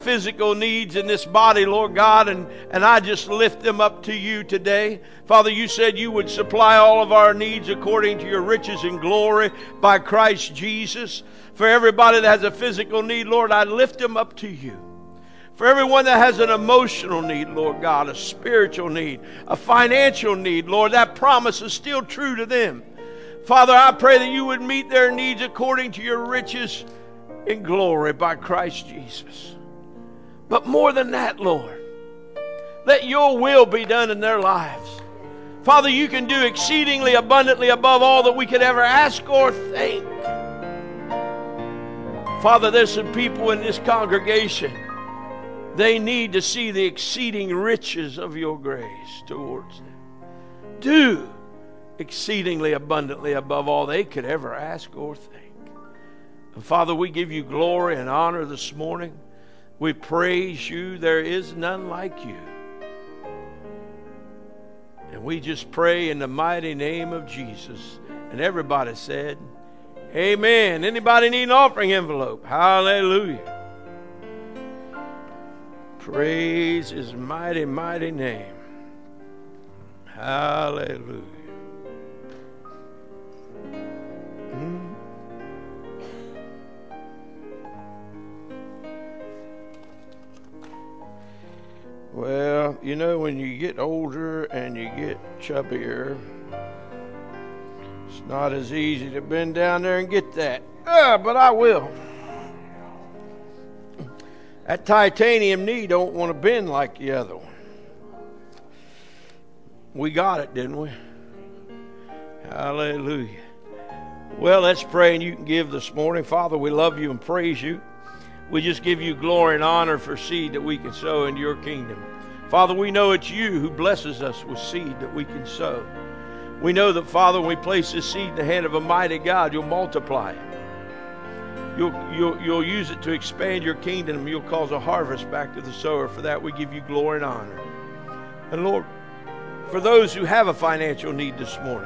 physical needs in this body, Lord God, and I just lift them up to you today. Father, you said you would supply all of our needs according to your riches and glory by Christ Jesus. For everybody that has a physical need, Lord, I lift them up to you. For everyone that has an emotional need, Lord God, a spiritual need, a financial need, Lord, that promise is still true to them. Father, I pray that you would meet their needs according to your riches in glory by Christ Jesus. But more than that, Lord, let your will be done in their lives. Father, you can do exceedingly abundantly above all that we could ever ask or think. Father, there's some people in this congregation, they need to see the exceeding riches of your grace towards them. Do exceedingly abundantly above all they could ever ask or think. And Father, we give you glory and honor this morning. We praise you. There is none like you. And we just pray in the mighty name of Jesus. And everybody said, amen. Anybody need an offering envelope? Hallelujah. Praise his mighty, mighty name. Hallelujah. Well, you know, when you get older and you get chubbier, it's not as easy to bend down there and get that. But I will. That titanium knee don't want to bend like the other one. We got it, didn't we? Hallelujah. Well, let's pray and you can give this morning. Father, we love you and praise you. We just give you glory and honor for seed that we can sow into your kingdom. Father, we know it's you who blesses us with seed that we can sow. We know that, Father, when we place this seed in the hand of a mighty God, you'll multiply it. You'll use it to expand your kingdom. You'll cause a harvest back to the sower. For that, we give you glory and honor. And Lord, for those who have a financial need this morning,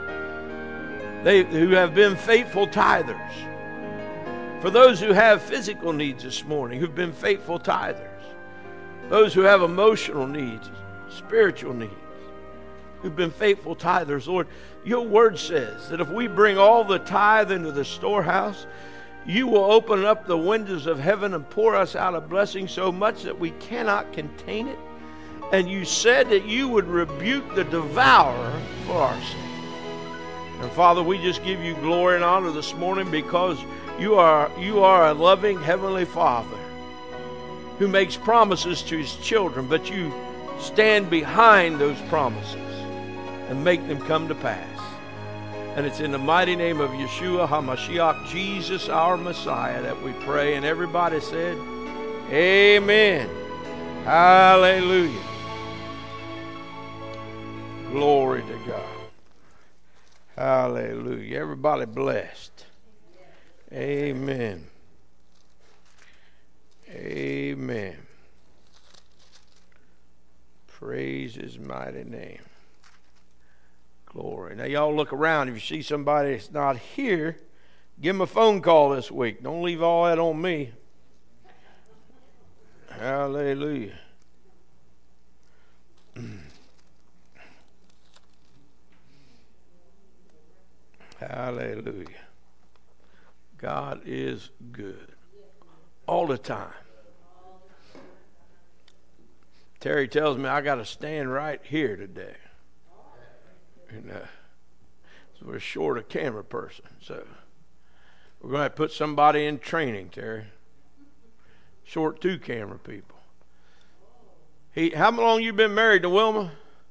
who have been faithful tithers, for those who have physical needs this morning, who've been faithful tithers, those who have emotional needs, spiritual needs, who've been faithful tithers, Lord, your word says that if we bring all the tithe into the storehouse, you will open up the windows of heaven and pour us out a blessing so much that we cannot contain it. And you said that you would rebuke the devourer for our sake. And Father, we just give you glory and honor this morning because you are a loving Heavenly Father who makes promises to his children, but you stand behind those promises and make them come to pass. And it's in the mighty name of Yeshua HaMashiach, Jesus our Messiah, that we pray. And everybody said, amen. Hallelujah. Glory to God. Hallelujah. Everybody blessed. Amen. Amen. Praise his mighty name. Glory. Now y'all look around. If you see somebody that's not here, give them a phone call this week. Don't leave all that on me. Hallelujah. Hallelujah. God is good. All the time. Terry tells me I got to stand right here today. And so we're short a camera person. So we're going to put somebody in training, Terry. Short 2 camera people. How long you been married to Wilma?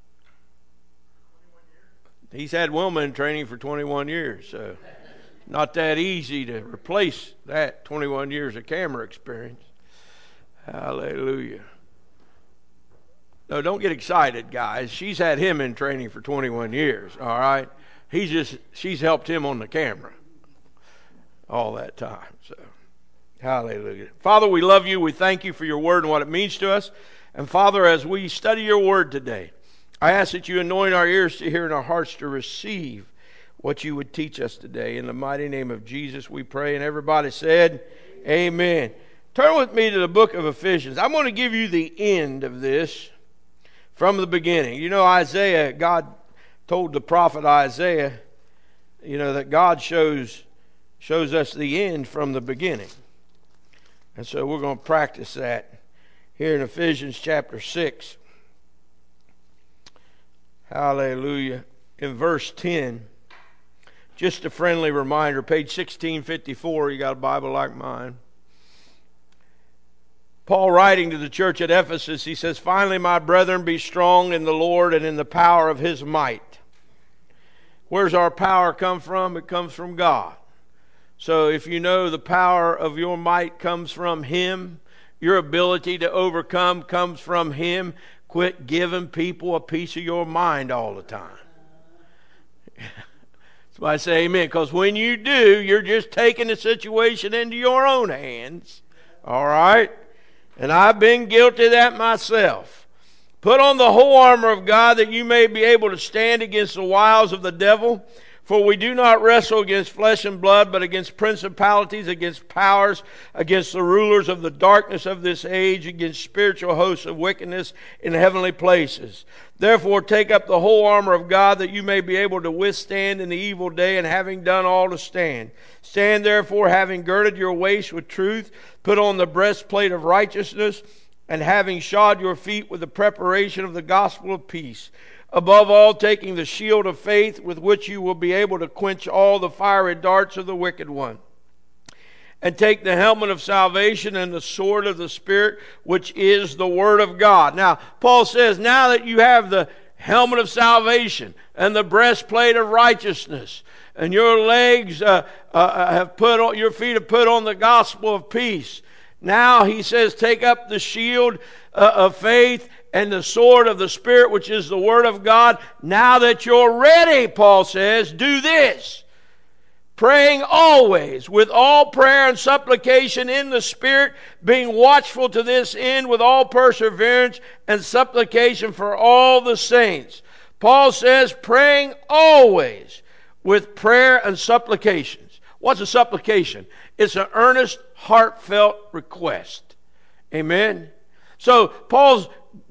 21 years. He's had Wilma in training for 21 years. So not that easy to replace that 21 years of camera experience. Hallelujah. No, don't get excited, guys. She's had him in training for 21 years, all right? She's helped him on the camera all that time. So, hallelujah. Father, we love you. We thank you for your word and what it means to us. And Father, as we study your word today, I ask that you anoint our ears to hear and our hearts to receive what you would teach us today. In the mighty name of Jesus we pray. And everybody said, amen. Turn with me to the book of Ephesians. I'm going to give you the end of this from the beginning. You know, Isaiah, God told the prophet Isaiah, that God shows us the end from the beginning. And so we're going to practice that here in Ephesians chapter 6. Hallelujah. In verse 10, just a friendly reminder, page 1654, you got a Bible like mine. Paul, writing to the church at Ephesus, he says, "Finally, my brethren, be strong in the Lord and in the power of his might." Where's our power come from? It comes from God. So if you know the power of your might comes from him, your ability to overcome comes from him, quit giving people a piece of your mind all the time. So I say amen, because when you do, you're just taking the situation into your own hands. All right? And I've been guilty of that myself. Put on the whole armor of God that you may be able to stand against the wiles of the devil. For we do not wrestle against flesh and blood, but against principalities, against powers, against the rulers of the darkness of this age, against spiritual hosts of wickedness in heavenly places. Therefore take up the whole armor of God that you may be able to withstand in the evil day, and having done all to stand. Stand therefore, having girded your waist with truth, put on the breastplate of righteousness, and having shod your feet with the preparation of the gospel of peace. Above all, taking the shield of faith with which you will be able to quench all the fiery darts of the wicked one. And take the helmet of salvation and the sword of the Spirit, which is the Word of God. Now, Paul says, now that you have the helmet of salvation and the breastplate of righteousness, and your legs your feet have put on the gospel of peace. Now, he says, take up the shield of faith and the sword of the Spirit, which is the Word of God. Now that you're ready, Paul says, do this. Praying always with all prayer and supplication in the Spirit, being watchful to this end with all perseverance and supplication for all the saints. Paul says, praying always with prayer and supplications. What's a supplication? It's an earnest, heartfelt request. Amen? So Paul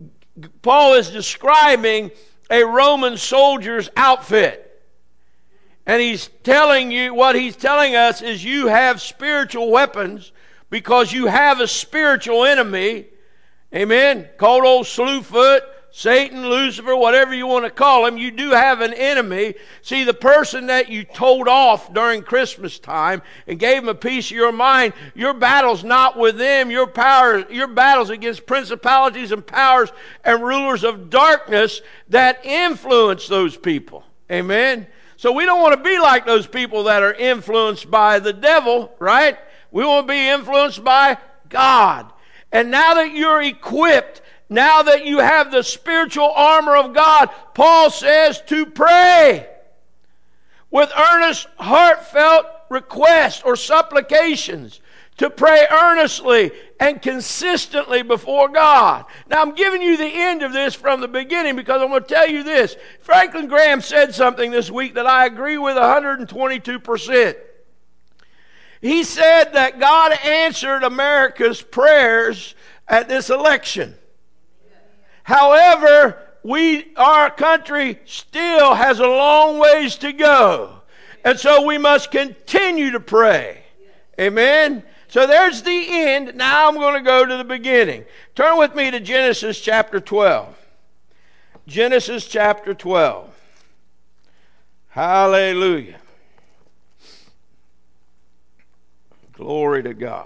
is describing a Roman soldier's outfit. And he's telling you, what he's telling us is you have spiritual weapons because you have a spiritual enemy. Amen? Called old Slewfoot, Satan, Lucifer, whatever you want to call him. You do have an enemy. See, the person that you told off during Christmas time and gave him a piece of your mind, your battle's not with them. Your battle's against principalities and powers and rulers of darkness that influence those people. Amen? So we don't want to be like those people that are influenced by the devil, right? We want to be influenced by God. And now that you're equipped, now that you have the spiritual armor of God, Paul says to pray with earnest, heartfelt requests or supplications, to pray earnestly and consistently before God. Now I'm giving you the end of this from the beginning because I'm going to tell you this. Franklin Graham said something this week that I agree with 122%. He said that God answered America's prayers at this election. However, our country still has a long ways to go. And so we must continue to pray. Amen? So there's the end. Now I'm going to go to the beginning. Turn with me to Genesis chapter 12. Genesis chapter 12. Hallelujah. Glory to God.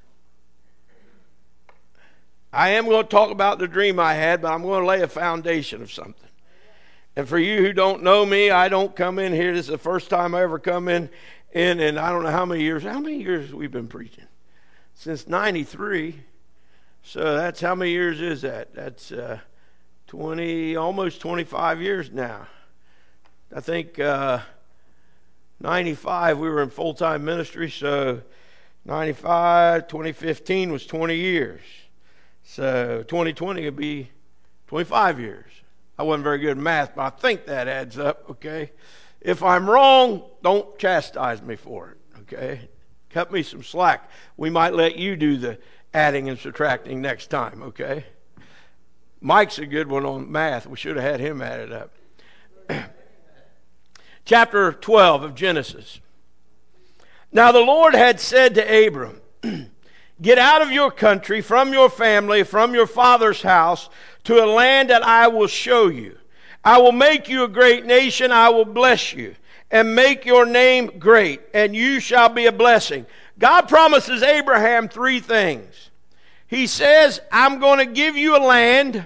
I am going to talk about the dream I had, but I'm going to lay a foundation of something. And for you who don't know me, I don't come in here. This is the first time I ever come in and I don't know how many years. How many years we've been preaching? Since 93. So that's how many years is that? That's 20, almost 25 years now. I think 95 we were in full-time ministry, so 95, 2015 was 20 years. So 2020 would be 25 years. I wasn't very good at math, but I think that adds up, okay? If I'm wrong, don't chastise me for it, okay? Cut me some slack. We might let you do the adding and subtracting next time, okay? Mike's a good one on math. We should have had him add it up. Chapter 12 of Genesis. Now the Lord had said to Abram, get out of your country, from your family, from your father's house, to a land that I will show you. I will make you a great nation. I will bless you and make your name great, and you shall be a blessing. God promises Abraham three things. He says, I'm going to give you a land.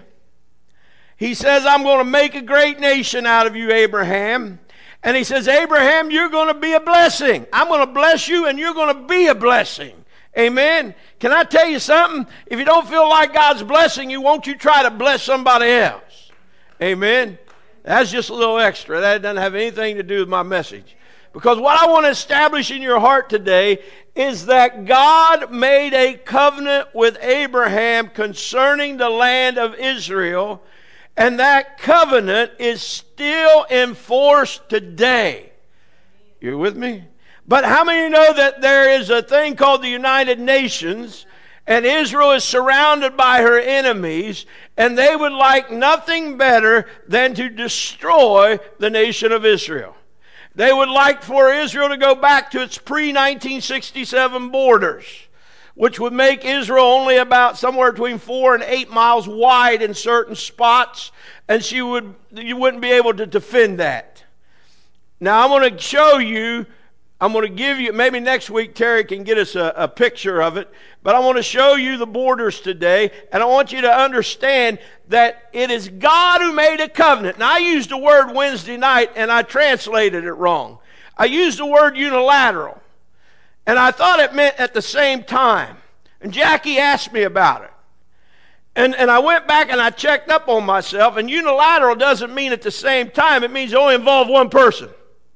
He says, I'm going to make a great nation out of you, Abraham. And he says, Abraham, you're going to be a blessing. I'm going to bless you, and you're going to be a blessing. Amen. Can I tell you something? If you don't feel like God's blessing you, won't you try to bless somebody else? Amen. That's just a little extra. That doesn't have anything to do with my message. Because what I want to establish in your heart today is that God made a covenant with Abraham concerning the land of Israel, and that covenant is still in force today. You with me? But how many know that there is a thing called the United Nations, and Israel is surrounded by her enemies, and they would like nothing better than to destroy the nation of Israel. They would like for Israel to go back to its pre-1967 borders, which would make Israel only about somewhere between 4 and 8 miles wide in certain spots, and you wouldn't be able to defend that. Now, I'm going to show you, I'm going to give you, maybe next week Terry can get us a picture of it, but I want to show you the borders today, and I want you to understand that it is God who made a covenant. Now, I used the word Wednesday night, and I translated it wrong. I used the word unilateral, and I thought it meant at the same time. And Jackie asked me about it. And I went back and I checked up on myself, and unilateral doesn't mean at the same time. It means it only involved one person.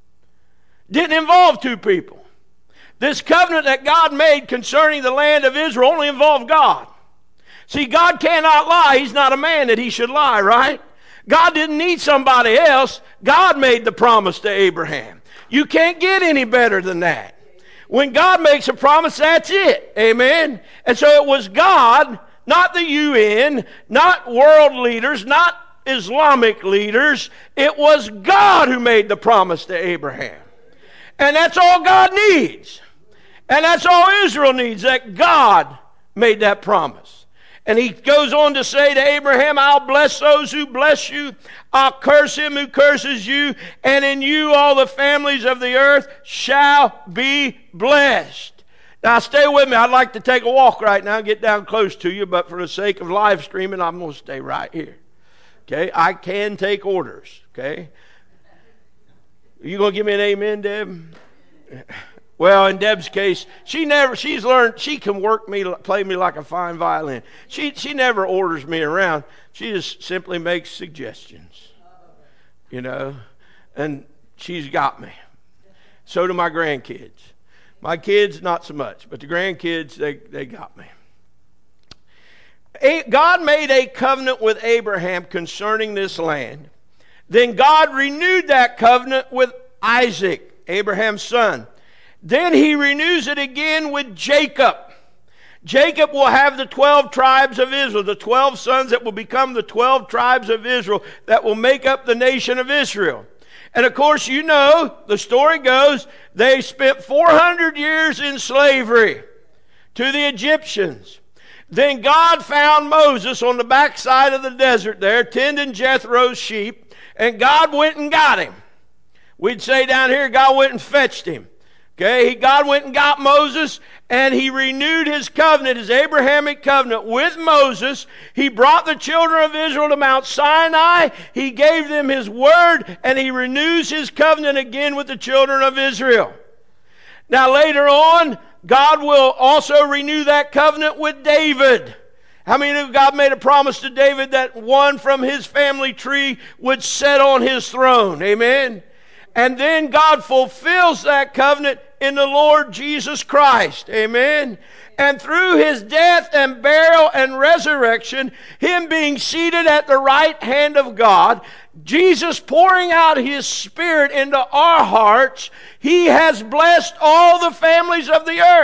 Didn't involve two people. This covenant that God made concerning the land of Israel only involved God. See, God cannot lie. He's not a man that he should lie, right? God didn't need somebody else. God made the promise to Abraham. You can't get any better than that. When God makes a promise, that's it. Amen? And so it was God, not the UN, not world leaders, not Islamic leaders. It was God who made the promise to Abraham. And that's all God needs. And that's all Israel needs, that God made that promise. And he goes on to say to Abraham, I'll bless those who bless you. I'll curse him who curses you. And in you all the families of the earth shall be blessed. Now stay with me. I'd like to take a walk right now and get down close to you. But for the sake of live streaming, I'm going to stay right here. Okay? I can take orders. Okay? Are you going to give me an amen, Deb? Well, in Deb's case, she's learned she can play me like a fine violin. She never orders me around. She just simply makes suggestions, and she's got me. So do my grandkids. My kids, not so much, but the grandkids, they got me. God made a covenant with Abraham concerning this land. Then God renewed that covenant with Isaac, Abraham's son. Then he renews it again with Jacob. Jacob will have the 12 tribes of Israel, the 12 sons that will become the 12 tribes of Israel that will make up the nation of Israel. And of course, the story goes, they spent 400 years in slavery to the Egyptians. Then God found Moses on the backside of the desert there, tending Jethro's sheep, and God went and got him. We'd say down here, God went and fetched him. Okay, God went and got Moses, and he renewed his covenant, his Abrahamic covenant with Moses. He brought the children of Israel to Mount Sinai. He gave them his word, and he renews his covenant again with the children of Israel. Now later on, God will also renew that covenant with David. How many of God made a promise to David that one from his family tree would sit on his throne? Amen. And then God fulfills that covenant in the Lord Jesus Christ. Amen. And through his death and burial and resurrection, him being seated at the right hand of God, Jesus pouring out his Spirit into our hearts, he has blessed all the families of the earth.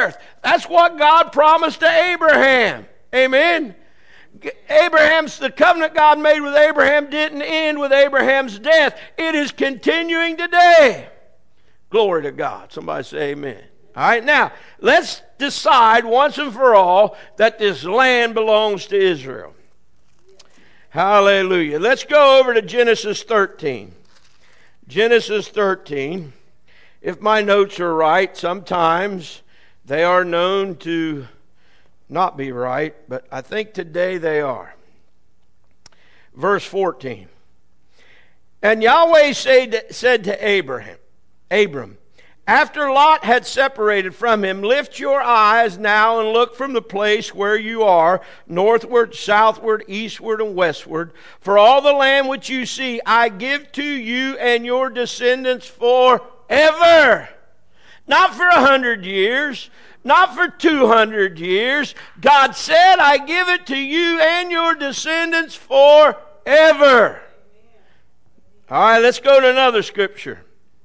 That's what God promised to Abraham. Amen. The covenant God made with Abraham didn't end with Abraham's death. It is continuing today. Glory to God. Somebody say amen. All right, now, let's decide once and for all that this land belongs to Israel. Hallelujah. Let's go over to Genesis 13. Genesis 13. If my notes are right, sometimes they are known to not be right, but I think today they are. Verse 14. And Yahweh said to Abram, after Lot had separated from him, lift your eyes now and look from the place where you are, northward, southward, eastward, and westward. For all the land which you see, I give to you and your descendants forever. Not for 100 years, not for 200 years. God said, I give it to you and your descendants forever. All right, let's go to another scripture.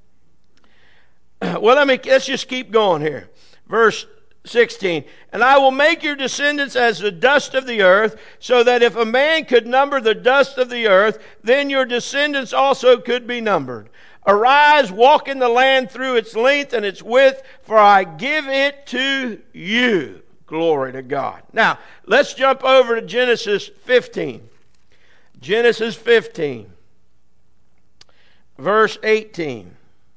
Well, let's just keep going here. Verse 16. And I will make your descendants as the dust of the earth, so that if a man could number the dust of the earth, then your descendants also could be numbered. Arise, walk in the land through its length and its width, for I give it to you. Glory to God. Now, let's jump over to Genesis 15. Genesis 15. Verse 18.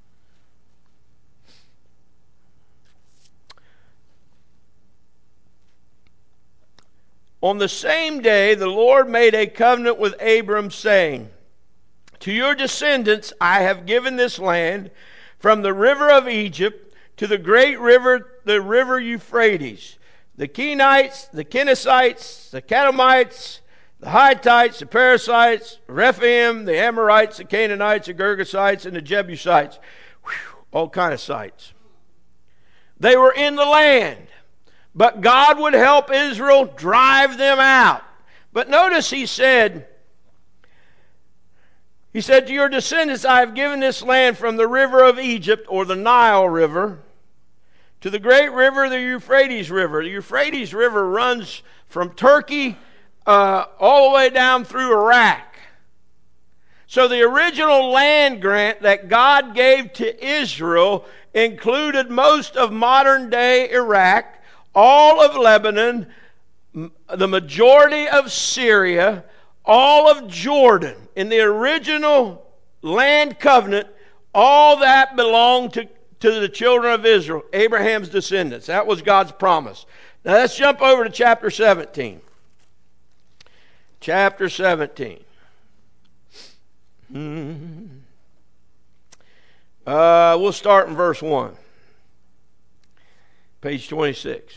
On the same day, the Lord made a covenant with Abram, saying, to your descendants I have given this land, from the river of Egypt to the great river, the river Euphrates, the Kenites, the Kenizzites, the Kadmonites, the Hittites, the Perizzites, Rephaim, the Amorites, the Canaanites, the Girgashites, and the Jebusites. Whew, all kind of sites. They were in the land, but God would help Israel drive them out. But notice he said to your descendants, I have given this land from the river of Egypt, or the Nile River, to the great river, the Euphrates River. The Euphrates River runs from Turkey all the way down through Iraq. So the original land grant that God gave to Israel included most of modern-day Iraq, all of Lebanon, the majority of Syria, all of Jordan. In the original land covenant, all that belonged to the children of Israel, Abraham's descendants. That was God's promise. Now let's jump over to chapter 17. Chapter 17. We'll start in verse 1. Page 26.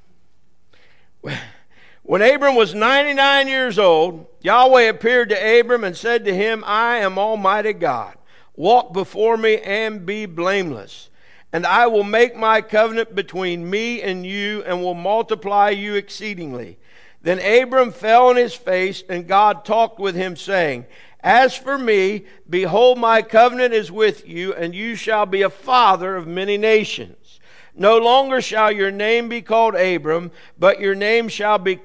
When Abram was 99 years old, Yahweh appeared to Abram and said to him, I am Almighty God. Walk before me and be blameless. And I will make my covenant between me and you, and will multiply you exceedingly. Then Abram fell on his face, and God talked with him, saying, As for me, behold, my covenant is with you, and you shall be a father of many nations. No longer shall your name be called Abram, but your name shall be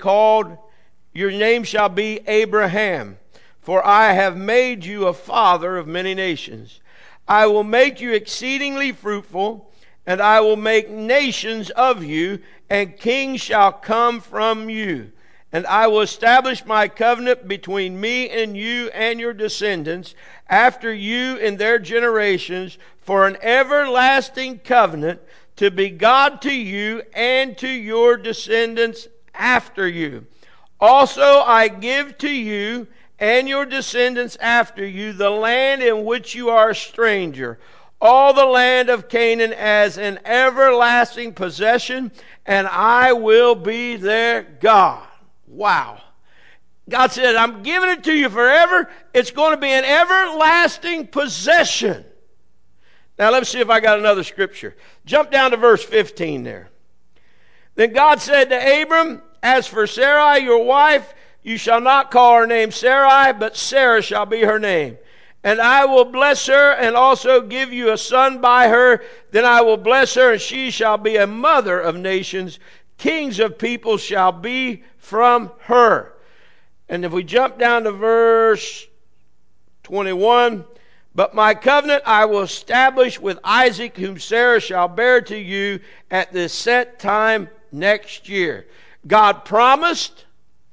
Abraham, for I have made you a father of many nations. I will make you exceedingly fruitful, and I will make nations of you, and kings shall come from you. And I will establish my covenant between me and you and your descendants after you in their generations, for an everlasting covenant, to be God to you and to your descendants after you. Also I give to you and your descendants after you the land in which you are a stranger, all the land of Canaan as an everlasting possession, and I will be their God. Wow. God said, I'm giving it to you forever. It's going to be an everlasting possession. Now let's see if I got another scripture. Jump down to verse 15 there. Then God said to Abram, As for Sarai, your wife, you shall not call her name Sarai, but Sarah shall be her name. And I will bless her, and also give you a son by her. Then I will bless her, and she shall be a mother of nations. Kings of people shall be from her. And if we jump down to verse 21, but my covenant I will establish with Isaac, whom Sarah shall bear to you at the set time next year. God promised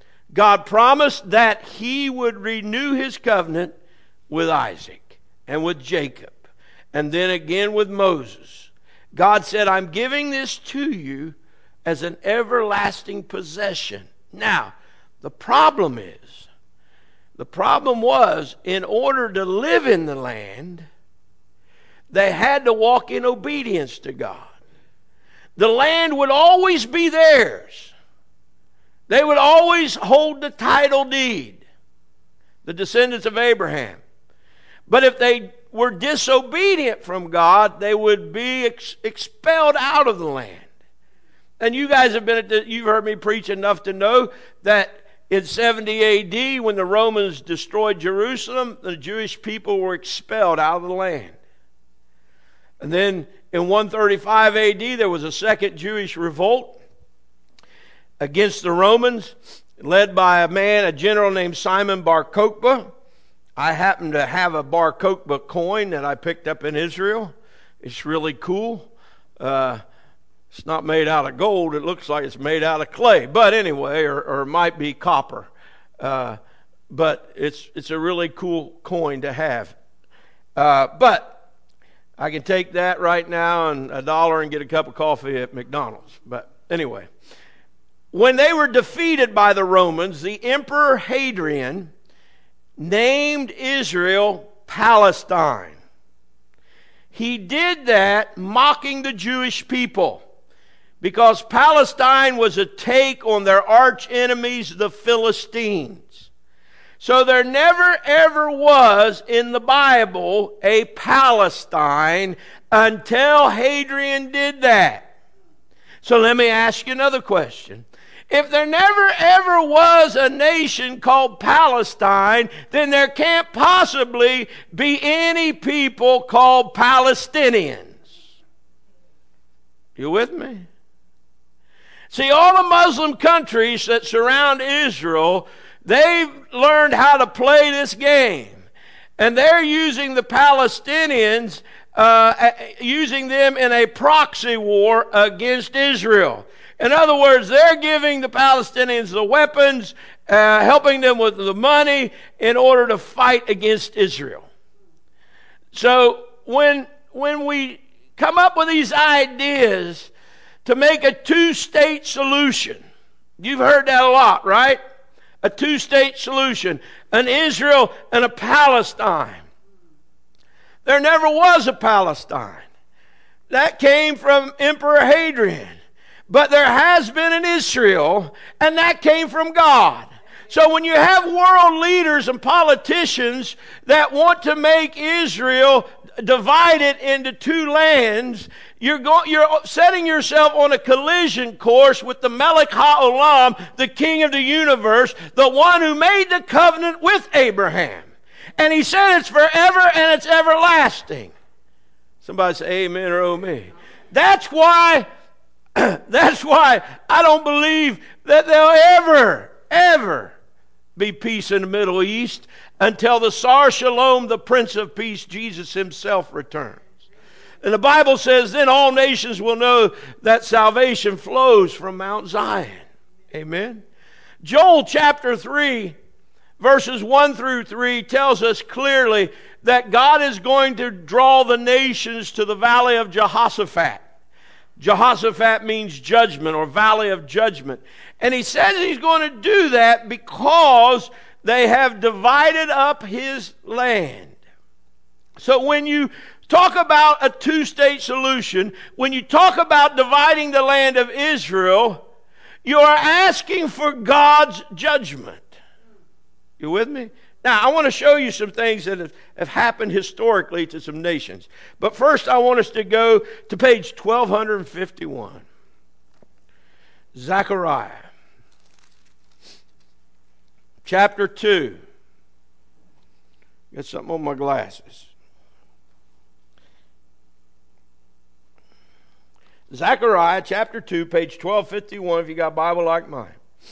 that he would renew his covenant with Isaac and with Jacob, and then again with Moses. God said, I'm giving this to you as an everlasting possession. Now, the problem was, in order to live in the land, they had to walk in obedience to God. The land would always be theirs. They would always hold the title deed, the descendants of Abraham. But if they were disobedient from God, they would be expelled out of the land. And you guys have you've heard me preach enough to know that in 70 A.D., when the Romans destroyed Jerusalem, the Jewish people were expelled out of the land. And then in 135 A.D., there was a second Jewish revolt against the Romans, led by a general named Simon Bar Kokhba. I happen to have a Bar Kokhba coin that I picked up in Israel. It's really cool. It's not made out of gold. It looks like it's made out of clay. But anyway, or it might be copper. But it's a really cool coin to have. But I can take that right now and $1 and get a cup of coffee at McDonald's. But anyway, when they were defeated by the Romans, the Emperor Hadrian named Israel Palestine. He did that mocking the Jewish people, because Palestine was a take on their arch enemies, the Philistines. So there never ever was in the Bible a Palestine until Hadrian did that. So let me ask you another question. If there never ever was a nation called Palestine, then there can't possibly be any people called Palestinians. You with me? See, all the Muslim countries that surround Israel, they've learned how to play this game. And they're using the Palestinians, using them in a proxy war against Israel. In other words, they're giving the Palestinians the weapons, helping them with the money in order to fight against Israel. So when we come up with these ideas to make a two-state solution, you've heard that a lot, right? A two-state solution, an Israel and a Palestine. There never was a Palestine. That came from Emperor Hadrian. But there has been an Israel, and that came from God. So when you have world leaders and politicians that want to make Israel divided into two lands, you're setting yourself on a collision course with the Melech HaOlam, the King of the universe, the one who made the covenant with Abraham. And he said it's forever and it's everlasting. Somebody say amen or oh me. That's why I don't believe that there'll ever be peace in the Middle East until the Sar Shalom, the Prince of Peace, Jesus himself returns. And the Bible says, then all nations will know that salvation flows from Mount Zion. Amen. Joel chapter 3, verses 1 through 3 tells us clearly that God is going to draw the nations to the valley of Jehoshaphat. Jehoshaphat means judgment or valley of judgment. And he says he's going to do that because they have divided up his land. So when you talk about a two-state solution, when you talk about dividing the land of Israel, you are asking for God's judgment. You with me? Now, I want to show you some things that have happened historically to some nations. But first, I want us to go to page 1251. Zechariah, chapter 2. Got something on my glasses. Zechariah chapter 2, page 1251, if you got a Bible like mine.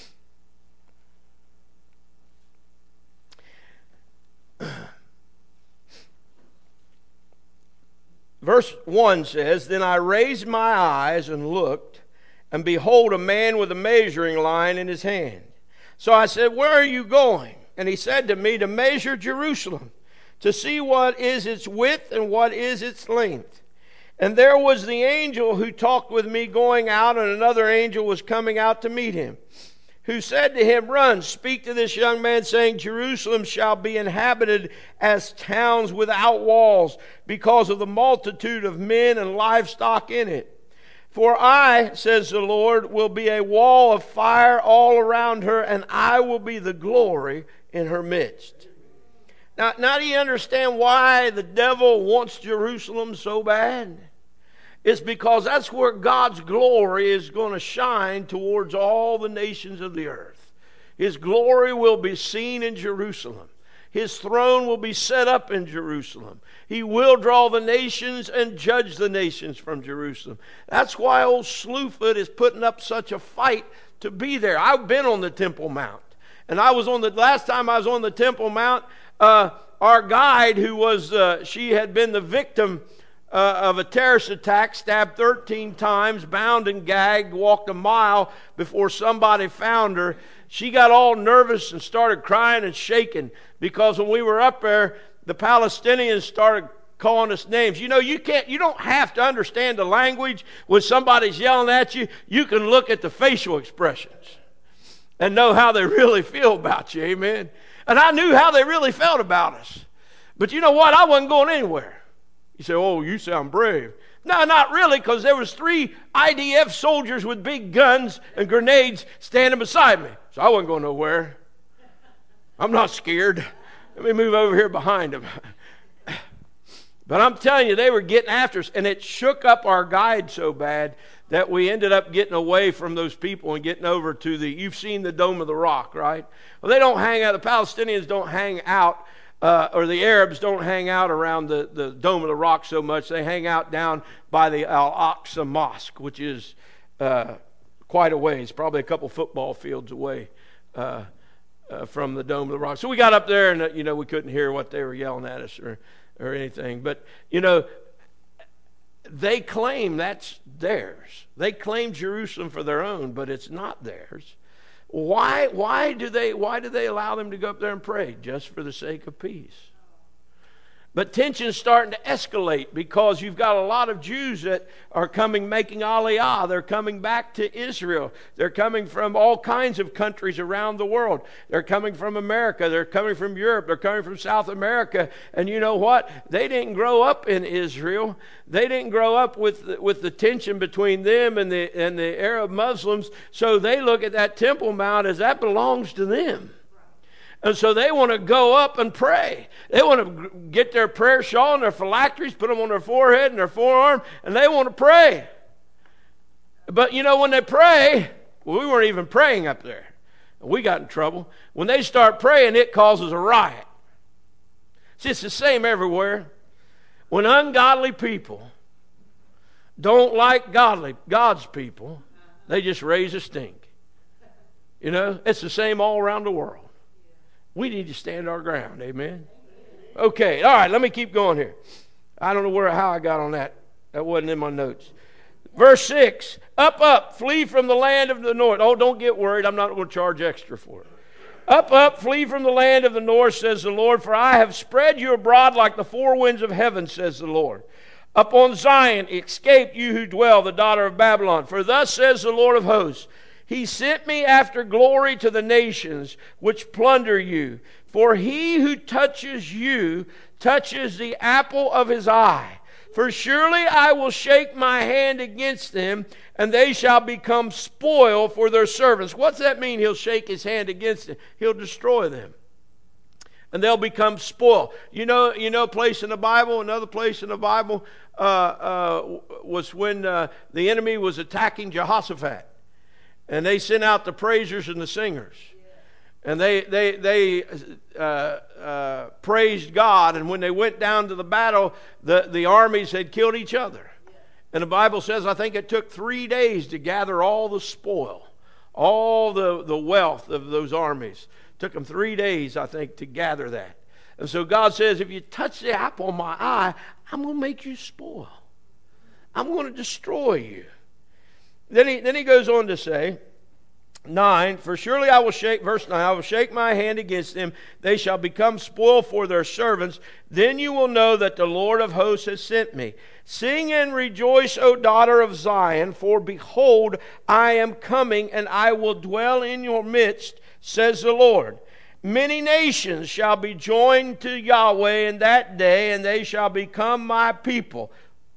Verse 1 says, Then I raised my eyes and looked, and behold, a man with a measuring line in his hand. So I said, Where are you going? And he said to me, To measure Jerusalem, to see what is its width and what is its length. And there was the angel who talked with me going out, and another angel was coming out to meet him, who said to him, Run, speak to this young man, saying, Jerusalem shall be inhabited as towns without walls, because of the multitude of men and livestock in it. For I, says the Lord, will be a wall of fire all around her, and I will be the glory in her midst. Now do you understand why the devil wants Jerusalem so bad? It's because that's where God's glory is going to shine towards all the nations of the earth. His glory will be seen in Jerusalem. His throne will be set up in Jerusalem. He will draw the nations and judge the nations from Jerusalem. That's why old Slewfoot is putting up such a fight to be there. I've been on the Temple Mount. And last time I was on the Temple Mount, our guide, who was, she had been the victim of a terrorist attack, stabbed 13 times, bound and gagged, walked a mile before somebody found her. She got all nervous and started crying and shaking because when we were up there, the Palestinians started calling us names. You know, you don't have to understand the language when somebody's yelling at you. You can look at the facial expressions and know how they really feel about you. Amen. And I knew how they really felt about us. But you know what? I wasn't going anywhere. You say, oh, you sound brave. No, not really, because there was 3 IDF soldiers with big guns and grenades standing beside me. So I wasn't going nowhere. I'm not scared. Let me move over here behind them. But I'm telling you, they were getting after us, and it shook up our guide so bad that we ended up getting away from those people and getting over to you've seen the Dome of the Rock, right? Well, they don't hang out, the Palestinians don't hang out, or the Arabs don't hang out around the Dome of the Rock so much. They hang out down by the Al-Aqsa Mosque, which is quite a ways, probably a couple football fields away from the Dome of the Rock. So we got up there and, we couldn't hear what they were yelling at us or anything. But, they claim that's theirs. They claim Jerusalem for their own, but it's not theirs. Why do they allow them to go up there and pray? Just for the sake of peace. But tension's starting to escalate because you've got a lot of Jews that are making Aliyah. They're coming back to Israel. They're coming from all kinds of countries around the world. They're coming from America. They're coming from Europe. They're coming from South America. And you know what? They didn't grow up in Israel. They didn't grow up with the tension between them and the Arab Muslims. So they look at that Temple Mount as that belongs to them. And so they want to go up and pray. They want to get their prayer shawl and their phylacteries, put them on their forehead and their forearm, and they want to pray. But when they pray, we weren't even praying up there. We got in trouble. When they start praying, it causes a riot. See, it's the same everywhere. When ungodly people don't like God's people, they just raise a stink. It's the same all around the world. We need to stand our ground. Amen. Okay. All right. Let me keep going here. I don't know how I got on that. That wasn't in my notes. Verse 6. Up, flee from the land of the north. Oh, don't get worried. I'm not going to charge extra for it. Up, flee from the land of the north, says the Lord, for I have spread you abroad like the 4 winds of heaven, says the Lord. Up on Zion, escape you who dwell, the daughter of Babylon. For thus says the Lord of hosts, He sent me after glory to the nations which plunder you. For he who touches you touches the apple of his eye. For surely I will shake my hand against them, and they shall become spoil for their servants. What's that mean, he'll shake his hand against them? He'll destroy them. And they'll become spoil. You know a place in the Bible, another place in the Bible was when the enemy was attacking Jehoshaphat. And they sent out the praisers and the singers. And they praised God. And when they went down to the battle, the armies had killed each other. And the Bible says, I think it took 3 days to gather all the spoil, all the wealth of those armies. It took them 3 days, I think, to gather that. And so God says, if you touch the apple of my eye, I'm going to make you spoil. I'm going to destroy you. Then he goes on to say, 9, for surely I will shake, verse 9, I will shake my hand against them. They shall become spoil for their servants. Then you will know that the Lord of hosts has sent me. Sing and rejoice, O daughter of Zion, for behold, I am coming, and I will dwell in your midst, says the Lord. Many nations shall be joined to Yahweh in that day, and they shall become my people.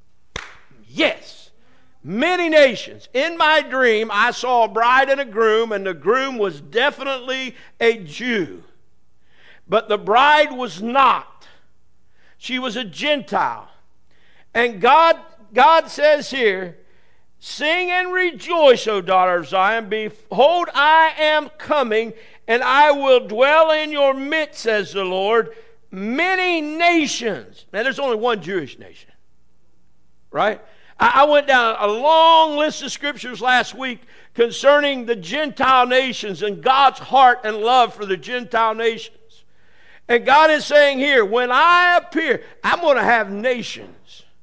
Yes. Many nations. In my dream, I saw a bride and a groom, and the groom was definitely a Jew. But the bride was not. She was a Gentile. And God says here, sing and rejoice, O daughter of Zion. Behold, I am coming, and I will dwell in your midst, says the Lord. Many nations. Now, there's only one Jewish nation. Right? I went down a long list of scriptures last week concerning the Gentile nations and God's heart and love for the Gentile nations. And God is saying here, when I appear, I'm going to have nations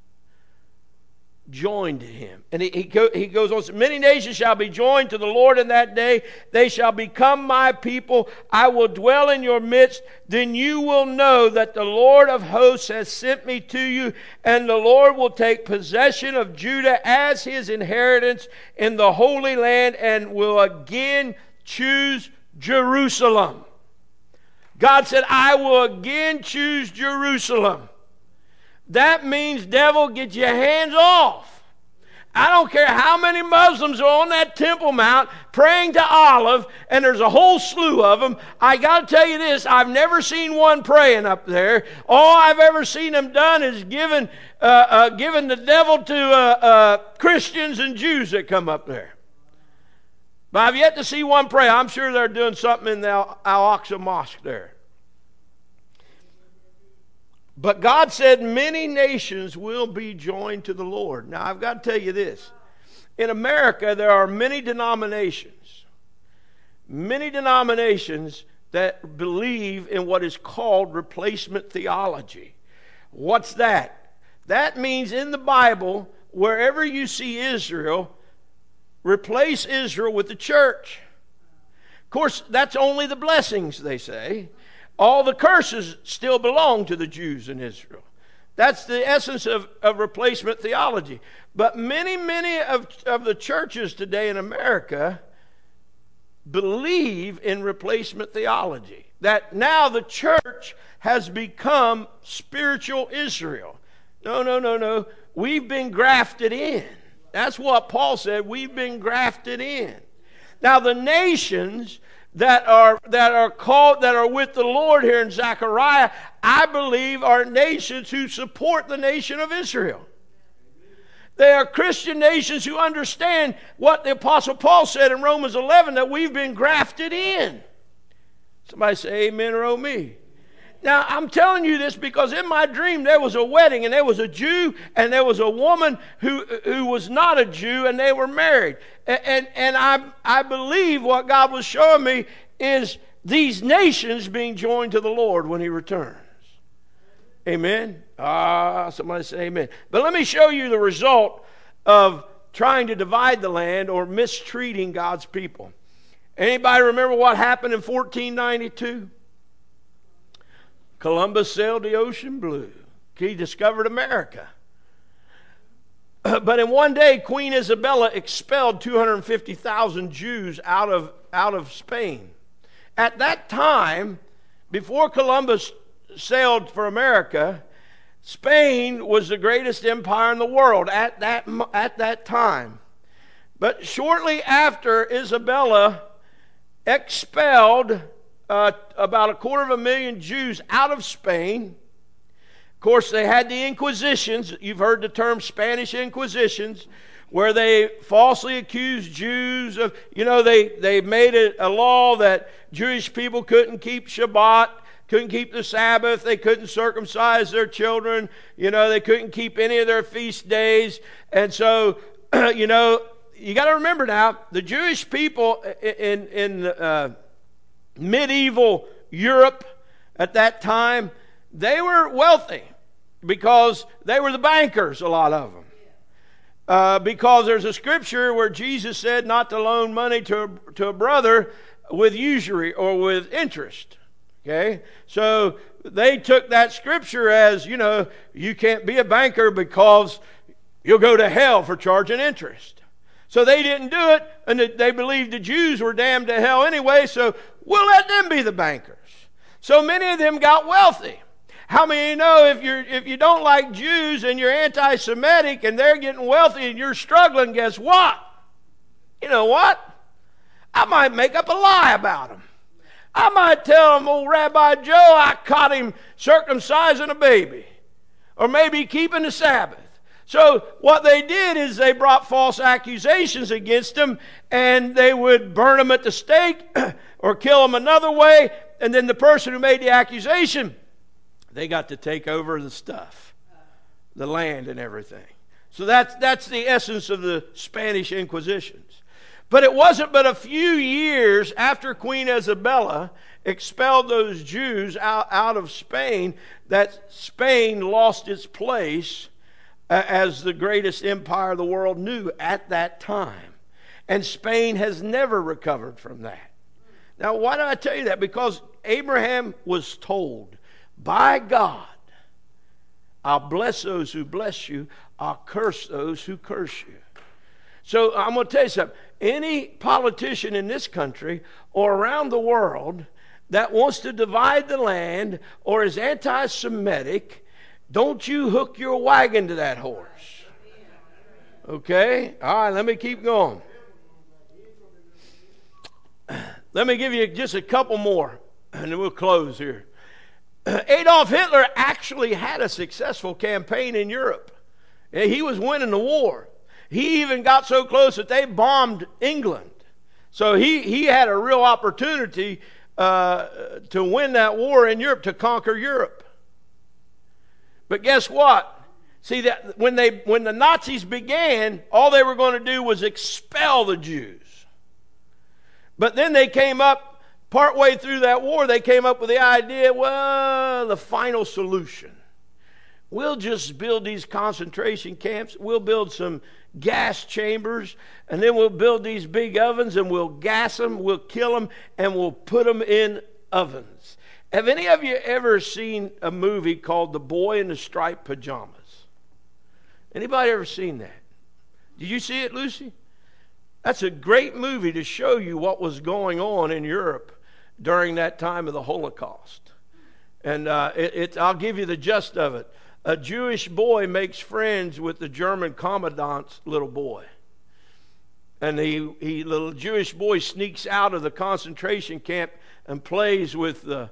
joined to him. And he goes on, many nations shall be joined to the Lord in that day. They shall become my people. I will dwell in your midst. Then you will know that the Lord of hosts has sent me to you, and the Lord will take possession of Judah as his inheritance in the Holy Land, and will again choose Jerusalem. God said, I will again choose Jerusalem. That means, devil, get your hands off. I don't care how many Muslims are on that Temple Mount praying to Allah, and there's a whole slew of them. I got to tell you this, I've never seen one praying up there. All I've ever seen them done is giving the devil to Christians and Jews that come up there. But I've yet to see one pray. I'm sure they're doing something in the Al-Aqsa Mosque there. But God said many nations will be joined to the Lord. Now, I've got to tell you this. In America, there are many denominations that believe in what is called replacement theology. What's that? That means in the Bible, wherever you see Israel, replace Israel with the church. Of course, that's only the blessings, they say. All the curses still belong to the Jews in Israel. That's the essence of replacement theology. But many of the churches today in America believe in replacement theology. That now the church has become spiritual Israel. No. We've been grafted in. That's what Paul said. We've been grafted in. Now the nations that are with the Lord here in Zechariah, I believe are nations who support the nation of Israel. They are Christian nations who understand what the Apostle Paul said in Romans 11, that we've been grafted in. Somebody say amen or oh me. Now, I'm telling you this because in my dream there was a wedding, and there was a Jew and there was a woman who was not a Jew, and they were married. And I believe what God was showing me is these nations being joined to the Lord when he returns. Amen? Somebody say amen. But let me show you the result of trying to divide the land or mistreating God's people. Anybody remember what happened in 1492? Columbus sailed the ocean blue. He discovered America. But in one day, Queen Isabella expelled 250,000 Jews out of Spain. At that time, before Columbus sailed for America, Spain was the greatest empire in the world at that time. But shortly after Isabella expelled about 250,000 Jews out of Spain. Of course, they had the Inquisitions. You've heard the term Spanish Inquisitions, where they falsely accused Jews of, they made it a law that Jewish people couldn't keep Shabbat, couldn't keep the Sabbath, they couldn't circumcise their children, they couldn't keep any of their feast days. And so, you got to remember now, the Jewish people in medieval Europe at that time, they were wealthy because they were the bankers, a lot of them. Because there's a scripture where Jesus said not to loan money to a brother with usury or with interest. Okay? So they took that scripture as, you can't be a banker because you'll go to hell for charging interest. So they didn't do it, and they believed the Jews were damned to hell anyway, so we'll let them be the bankers. So many of them got wealthy. How many of you know if you don't like Jews and you're anti-Semitic and they're getting wealthy and you're struggling, guess what? You know what? I might make up a lie about them. I might tell them, old Rabbi Joe, I caught him circumcising a baby. Or maybe keeping the Sabbath. So what they did is they brought false accusations against them, and they would burn them at the stake or kill them another way, and then the person who made the accusation, they got to take over the stuff, the land and everything. So that's the essence of the Spanish Inquisitions. But it wasn't but a few years after Queen Isabella expelled those Jews out of Spain that Spain lost its place as the greatest empire the world knew at that time. And Spain has never recovered from that. Now, why do I tell you that? Because Abraham was told by God, I'll bless those who bless you, I'll curse those who curse you. So I'm going to tell you something. Any politician in this country or around the world that wants to divide the land or is anti-Semitic, don't you hook your wagon to that horse. Okay? All right, let me keep going. Let me give you just a couple more, and then we'll close here. Adolf Hitler actually had a successful campaign in Europe. He was winning the war. He even got so close that they bombed England. So he had a real opportunity to win that war in Europe, to conquer Europe. But guess what? See, that when the Nazis began, all they were going to do was expel the Jews. But then they came up, partway through that war, they came up with the idea, well, the final solution. We'll just build these concentration camps. We'll build some gas chambers, and then we'll build these big ovens, and we'll gas them, we'll kill them, and we'll put them in ovens. Have any of you ever seen a movie called The Boy in the Striped Pajamas? Anybody ever seen that? Did you see it, Lucy? That's a great movie to show you what was going on in Europe during that time of the Holocaust. And I'll give you the gist of it. A Jewish boy makes friends with the German commandant's little boy. And the little Jewish boy sneaks out of the concentration camp and plays with the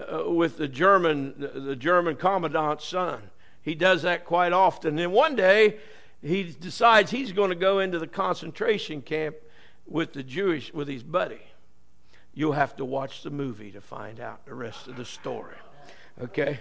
German commandant's son. He does that quite often. And one day he decides he's going to go into the concentration camp with his buddy. You'll have to watch the movie to find out the rest of the story. Okay?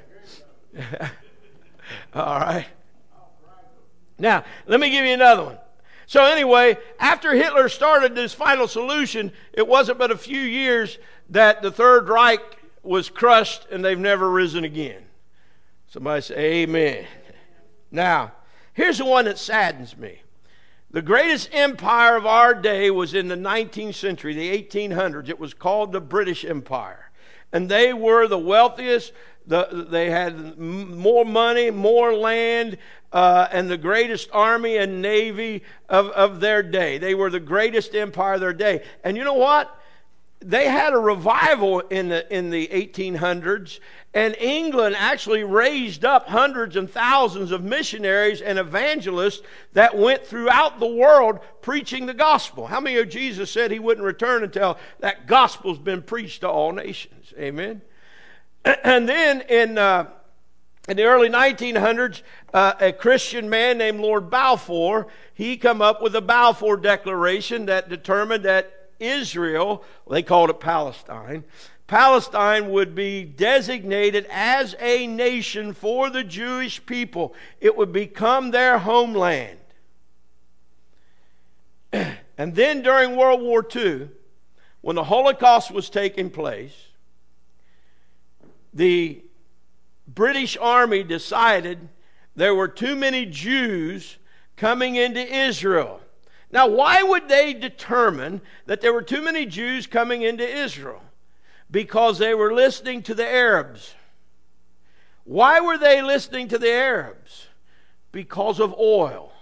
All right. Now, let me give you another one. So anyway, after Hitler started this final solution, it wasn't but a few years that the Third Reich was crushed and they've never risen again. Somebody say amen. Now, here's the one that saddens me. The greatest empire of our day was in the 19th century, the 1800s. It was called the British Empire. And they were the wealthiest. They had more money, more land, and the greatest army and navy of their day. They were the greatest empire of their day. And you know what? They had a revival in the 1800s, and England actually raised up hundreds and thousands of missionaries and evangelists that went throughout the world preaching the gospel. How many of Jesus said he wouldn't return until that gospel's been preached to all nations? Amen. And then in In the early 1900s, a Christian man named Lord Balfour, he come up with a Balfour Declaration that determined that Israel, they called it Palestine, Palestine would be designated as a nation for the Jewish people. It would become their homeland. And then during World War II, when the Holocaust was taking place, the British Army decided there were too many Jews coming into Israel. Now, why would they determine that there were too many Jews coming into Israel? Because they were listening to the Arabs. Why were they listening to the Arabs? Because of oil.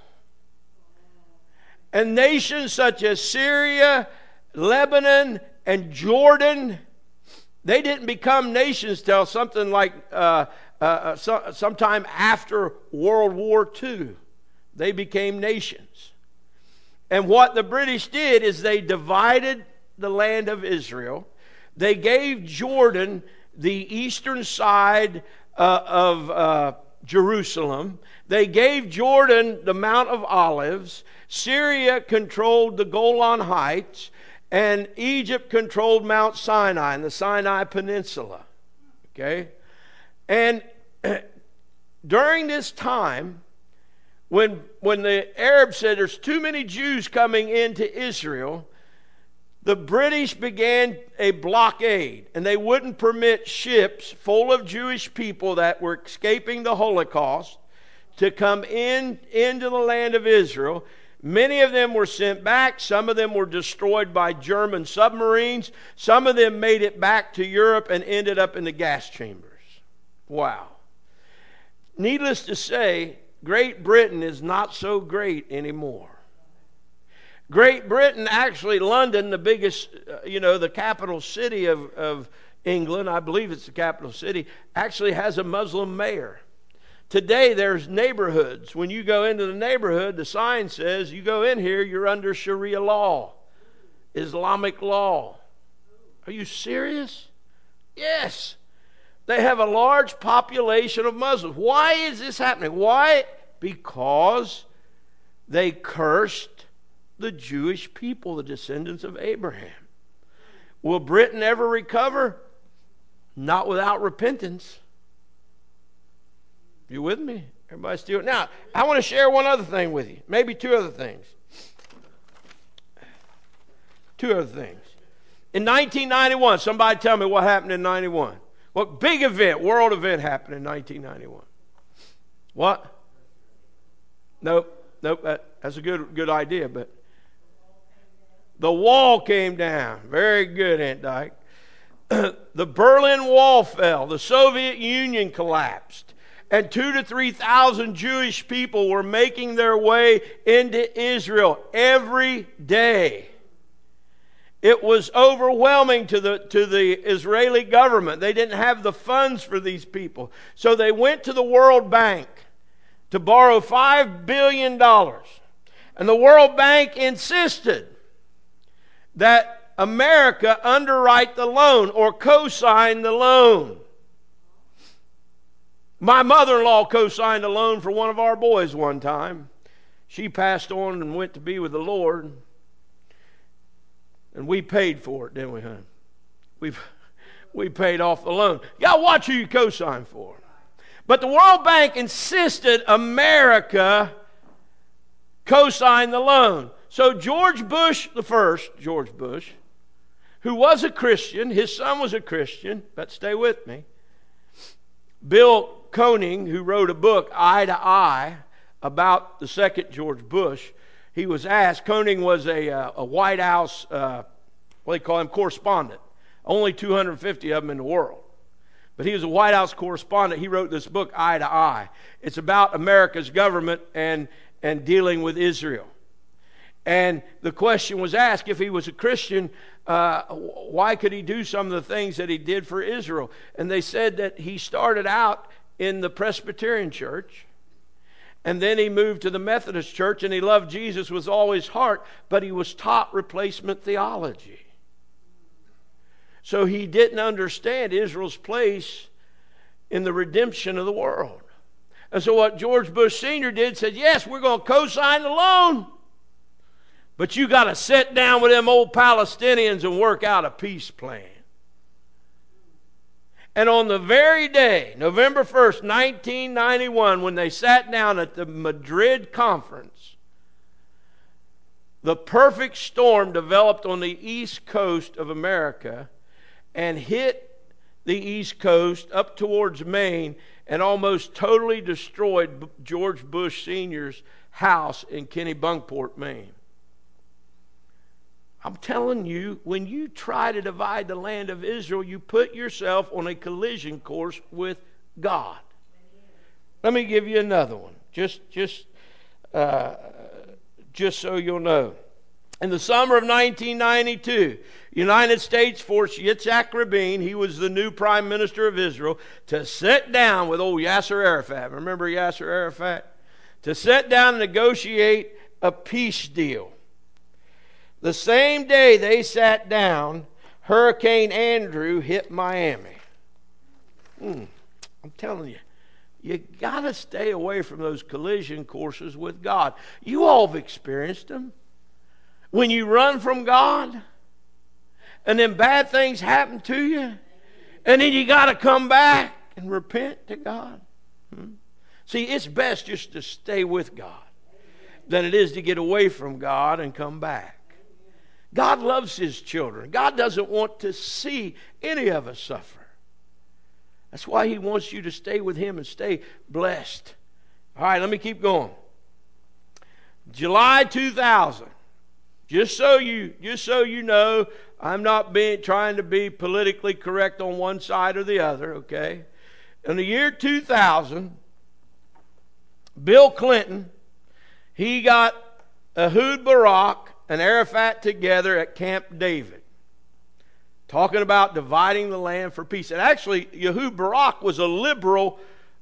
And nations such as Syria, Lebanon, and Jordan, they didn't become nations till something like sometime after World War II. They became nations. And what the British did is they divided the land of Israel. They gave Jordan the eastern side of Jerusalem. They gave Jordan the Mount of Olives. Syria controlled the Golan Heights. And Egypt controlled Mount Sinai and the Sinai Peninsula. Okay? And during this time, when the Arabs said there's too many Jews coming into Israel, the British began a blockade, and they wouldn't permit ships full of Jewish people that were escaping the Holocaust to come into the land of Israel. Many of them were sent back. Some of them were destroyed by German submarines. Some of them made it back to Europe and ended up in the gas chambers. Wow. Needless to say, Great Britain is not so great anymore. Great Britain, actually London, the biggest, the capital city of England, I believe it's the capital city, actually has a Muslim mayor. Today there's neighborhoods. When you go into the neighborhood, the sign says, you go in here, you're under Sharia law, Islamic law. Are you serious? Yes. They have a large population of Muslims. Why is this happening? Why? Because they cursed the Jewish people, the descendants of Abraham. Will Britain ever recover? Not without repentance. You with me? Everybody still? Now, I want to share one other thing with you. Maybe two other things. Two other things. In 1991, somebody tell me what happened in 91. What big event, world event happened in 1991? What? Nope. That's a good idea, but the wall came down. Very good, Aunt Dyke. The Berlin Wall fell. The Soviet Union collapsed. And 2,000 to 3,000 Jewish people were making their way into Israel every day. It was overwhelming to the Israeli government. They didn't have the funds for these people. So they went to the World Bank to borrow $5 billion. And the World Bank insisted that America underwrite the loan or co-sign the loan. My mother-in-law co-signed a loan for one of our boys one time. She passed on and went to be with the Lord. And we paid for it, didn't we, hon? We paid off the loan. Y'all watch who you co-sign for. But the World Bank insisted America co-sign the loan. So George Bush, the first, George Bush, who was a Christian, his son was a Christian, but stay with me. Bill Koenig, who wrote a book, Eye to Eye, about the second George Bush, he was asked, Koenig was a White House, what do they call him, correspondent. Only 250 of them in the world. But he was a White House correspondent. He wrote this book, Eye to Eye. It's about America's government and dealing with Israel. And the question was asked, if he was a Christian, why could he do some of the things that he did for Israel? And they said that he started out in the Presbyterian church, and then he moved to the Methodist church, and he loved Jesus with all his heart, but he was taught replacement theology. So he didn't understand Israel's place in the redemption of the world. And so what George Bush Sr. did, said, yes, we're going to co-sign the loan, but you got to sit down with them old Palestinians and work out a peace plan. And on the very day, November 1st, 1991, when they sat down at the Madrid conference, the perfect storm developed on the east coast of America and hit the east coast up towards Maine and almost totally destroyed George Bush Sr.'s house in Kennebunkport, Maine. I'm telling you, when you try to divide the land of Israel, you put yourself on a collision course with God. Let me give you another one, just so you'll know. In the summer of 1992, United States forced Yitzhak Rabin, he was the new prime minister of Israel, to sit down with old Yasser Arafat. Remember Yasser Arafat? To sit down and negotiate a peace deal. The same day they sat down, Hurricane Andrew hit Miami. I'm telling you, you got to stay away from those collision courses with God. You all have experienced them. When you run from God, and then bad things happen to you, and then you got to come back and repent to God. See, it's best just to stay with God than it is to get away from God and come back. God loves His children. God doesn't want to see any of us suffer. That's why He wants you to stay with Him and stay blessed. All right, let me keep going. July 2000. Just so you know, I'm not trying to be politically correct on one side or the other, okay? In the year 2000, Bill Clinton, he got Ehud Barak and Arafat together at Camp David, talking about dividing the land for peace. And actually, Ehud Barak was a liberal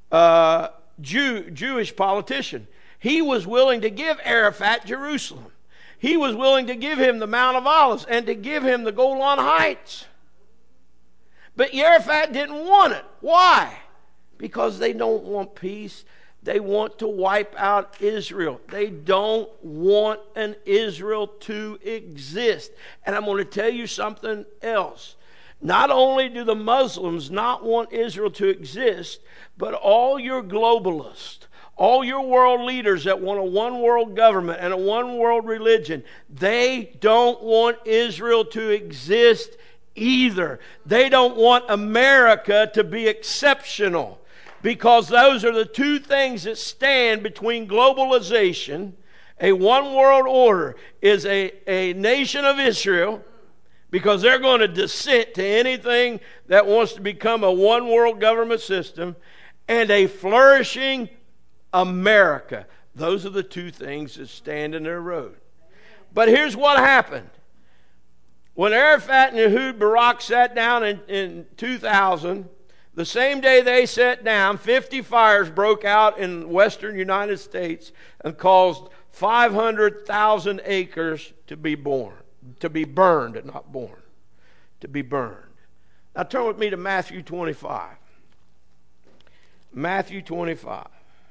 Jewish politician. He was willing to give Arafat Jerusalem. He was willing to give him the Mount of Olives and to give him the Golan Heights. But Arafat didn't want it. Why? Because they don't want peace. They want to wipe out Israel. They don't want an Israel to exist. And I'm going to tell you something else. Not only do the Muslims not want Israel to exist, but all your globalists, all your world leaders that want a one-world government and a one-world religion, they don't want Israel to exist either. They don't want America to be exceptional, because those are the two things that stand between globalization, a one-world order, is a nation of Israel, because they're going to dissent to anything that wants to become a one-world government system, and a flourishing America. Those are the two things that stand in their road. But here's what happened. When Arafat and Ehud Barak sat down in 2000, the same day they sat down, 50 fires broke out in western United States and caused 500,000 acres to be burned, not born, to be burned. Now turn with me to Matthew 25. Matthew 25.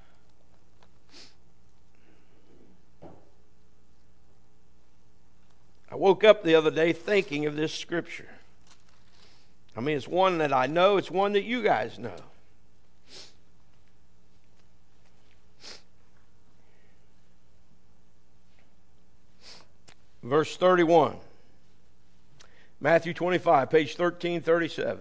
I woke up the other day thinking of this scripture. I mean, it's one that I know. It's one that you guys know. Verse 31. Matthew 25, page 1337.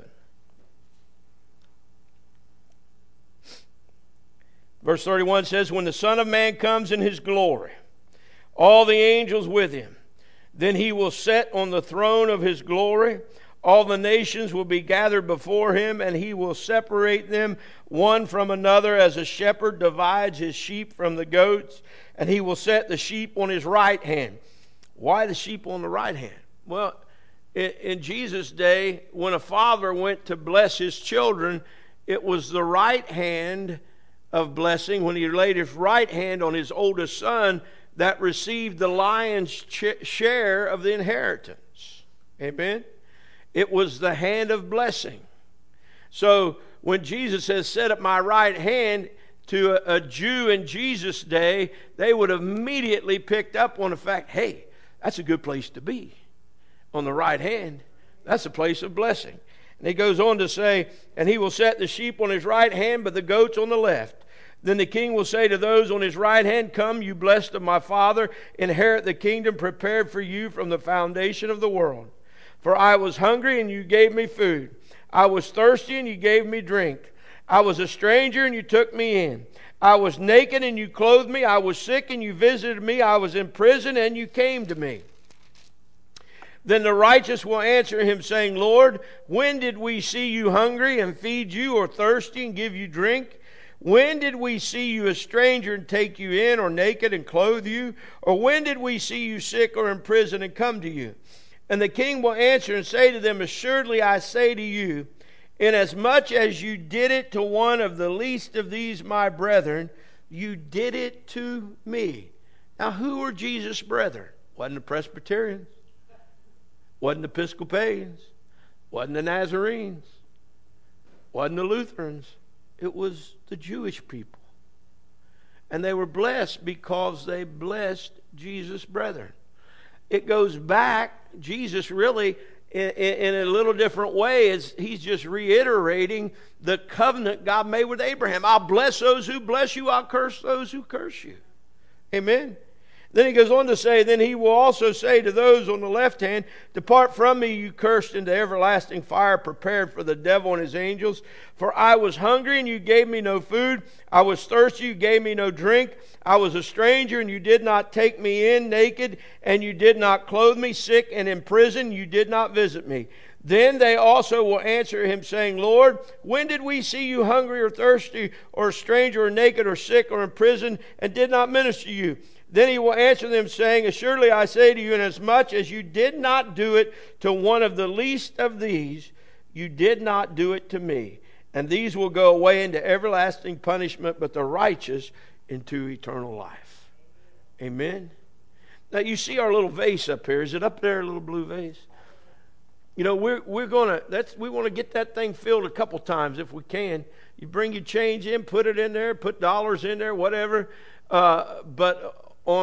Verse 31 says, "When the Son of Man comes in His glory, all the angels with Him, then He will sit on the throne of His glory. All the nations will be gathered before Him, and He will separate them one from another, as a shepherd divides his sheep from the goats, and He will set the sheep on His right hand." Why the sheep on the right hand? Well, in Jesus' day, when a father went to bless his children, it was the right hand of blessing, when he laid his right hand on his oldest son, that received the lion's share of the inheritance. Amen? It was the hand of blessing. So when Jesus says, "Sit at my right hand," to a Jew in Jesus' day, they would have immediately picked up on the fact, hey, that's a good place to be. On the right hand, that's a place of blessing. And he goes on to say, "And he will set the sheep on his right hand, but the goats on the left. Then the king will say to those on his right hand, 'Come, you blessed of my Father, inherit the kingdom prepared for you from the foundation of the world. For I was hungry, and you gave me food. I was thirsty, and you gave me drink. I was a stranger, and you took me in. I was naked, and you clothed me. I was sick, and you visited me. I was in prison, and you came to me.' Then the righteous will answer him, saying, 'Lord, when did we see you hungry and feed you, or thirsty and give you drink? When did we see you a stranger and take you in, or naked and clothe you? Or when did we see you sick or in prison and come to you?' And the king will answer and say to them, 'Assuredly I say to you, inasmuch as you did it to one of the least of these my brethren, you did it to me.'" Now, who were Jesus' brethren? Wasn't the Presbyterians, wasn't the Episcopalians, wasn't the Nazarenes, wasn't the Lutherans. It was the Jewish people. And they were blessed because they blessed Jesus' brethren. It goes back, Jesus really, in a little different way, is he's just reiterating the covenant God made with Abraham. "I'll bless those who bless you. I'll curse those who curse you." Amen. Then he goes on to say, "Then he will also say to those on the left hand, 'Depart from me, you cursed, into everlasting fire prepared for the devil and his angels. For I was hungry, and you gave me no food. I was thirsty, you gave me no drink. I was a stranger, and you did not take me in, naked, and you did not clothe me, sick and in prison, you did not visit me.' Then they also will answer him, saying, 'Lord, when did we see you hungry or thirsty, or a stranger, or naked, or sick, or in prison, and did not minister to you?' Then he will answer them, saying, 'Assuredly I say to you, inasmuch as you did not do it to one of the least of these, you did not do it to me. And these will go away into everlasting punishment, but the righteous into eternal life.'" Amen. Now you see our little vase up here. Is it up there, a little blue vase? You know, we want to get that thing filled a couple times if we can. You bring your change in, put it in there, put dollars in there, whatever. But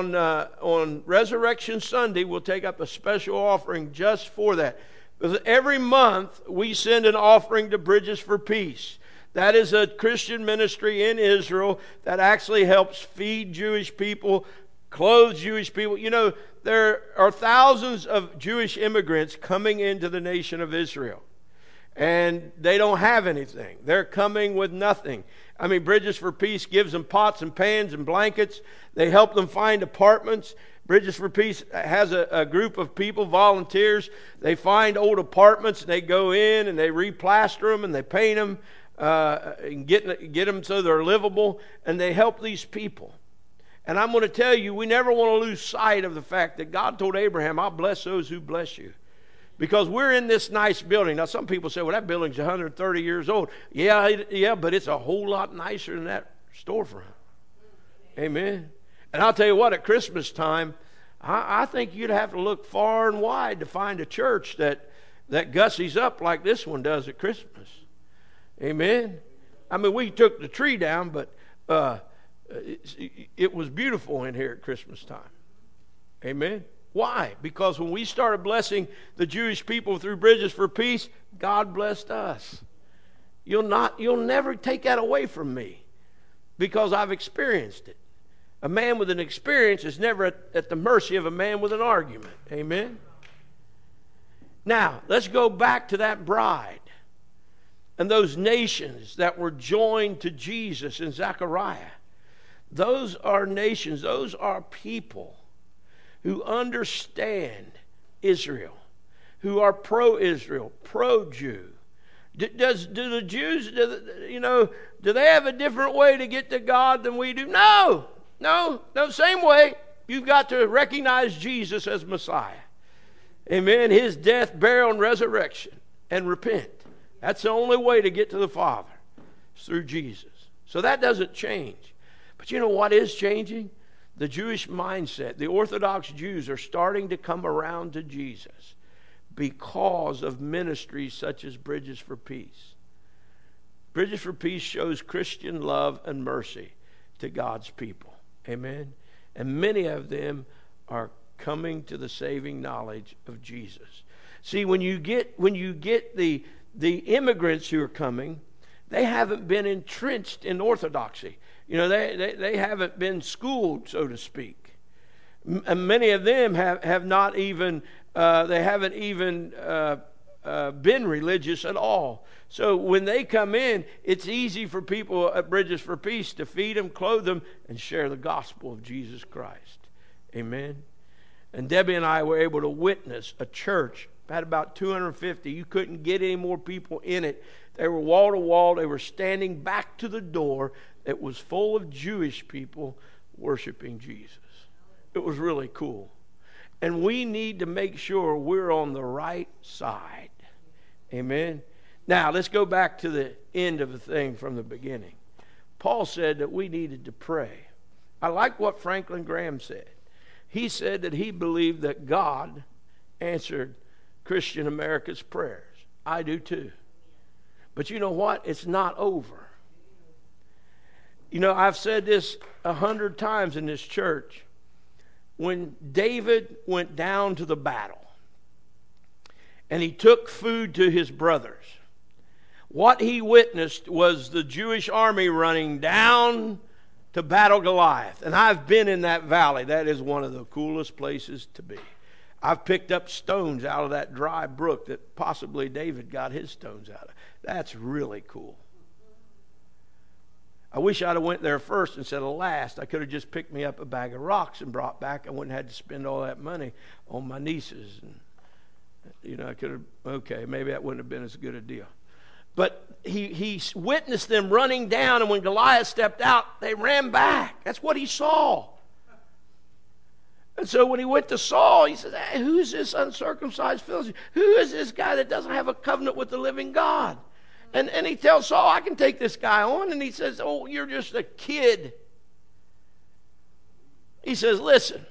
on Resurrection Sunday, we'll take up a special offering just for that. Because every month we send an offering to Bridges for Peace. That is a Christian ministry in Israel that actually helps feed Jewish people, clothe Jewish people. You know, there are thousands of Jewish immigrants coming into the nation of Israel. And they don't have anything. They're coming with nothing. I mean, Bridges for Peace gives them pots and pans and blankets. They help them find apartments. Bridges for Peace has a group of people, volunteers. They find old apartments, and they go in and they replaster them and they paint them and get them so they're livable, and they help these people. And I'm going to tell you, we never want to lose sight of the fact that God told Abraham, "I'll bless those who bless you." Because we're in this nice building. Now, some people say, "Well, that building's 130 years old." Yeah, but it's a whole lot nicer than that storefront. Amen. And I'll tell you what, at Christmas time, I think you'd have to look far and wide to find a church that gussies up like this one does at Christmas. Amen. I mean, we took the tree down, but it was beautiful in here at Christmas time. Amen. Why? Because when we started blessing the Jewish people through Bridges for Peace, God blessed us. You'll never take that away from me, because I've experienced it. A man with an experience is never at the mercy of a man with an argument. Amen. Now, let's go back to that bride and those nations that were joined to Jesus in Zechariah. Those are nations, those are people who understand Israel, who are pro-Israel, pro-Jew. Do the Jews, do they have a different way to get to God than we do? No, same way. You've got to recognize Jesus as Messiah. Amen. His death, burial, and resurrection, and repent. That's the only way to get to the Father. It's through Jesus. So that doesn't change. But you know what is changing? The Jewish mindset. The Orthodox Jews are starting to come around to Jesus because of ministries such as Bridges for Peace. Bridges for Peace shows Christian love and mercy to God's people. Amen. And many of them are coming to the saving knowledge of Jesus. See, when you get the immigrants who are coming, they haven't been entrenched in orthodoxy. You know, they haven't been schooled, so to speak. And many of them have not even they haven't even been religious at all. So when they come in, it's easy for people at Bridges for Peace to feed them, clothe them, and share the gospel of Jesus Christ. Amen. And Debbie and I were able to witness a church, had about 250. You couldn't get any more people in it. They were wall to wall. They were standing back to the door. It was full of Jewish people worshiping Jesus. It was really cool. And we need to make sure we're on the right side. Amen. Now, let's go back to the end of the thing from the beginning. Paul said that we needed to pray. I like what Franklin Graham said. He said that he believed that God answered Christian America's prayers. I do too. But you know what? It's not over. You know, I've said this 100 times in this church. When David went down to the battle and he took food to his brothers, what he witnessed was the Jewish army running down to battle Goliath. And I've been in that valley. That is one of the coolest places to be. I've picked up stones out of that dry brook that possibly David got his stones out of. That's really cool. I wish I'd have went there first instead of last. I could have just picked me up a bag of rocks and brought back. I wouldn't have had to spend all that money on my nieces. And, you know, I could have, okay, maybe that wouldn't have been as good a deal. But he witnessed them running down, and when Goliath stepped out, they ran back. That's what he saw. And so when he went to Saul, he said, hey, who's this uncircumcised Philistine? Who is this guy that doesn't have a covenant with the living God? And he tells Saul, I can take this guy on. And he says, oh, you're just a kid. He says, listen,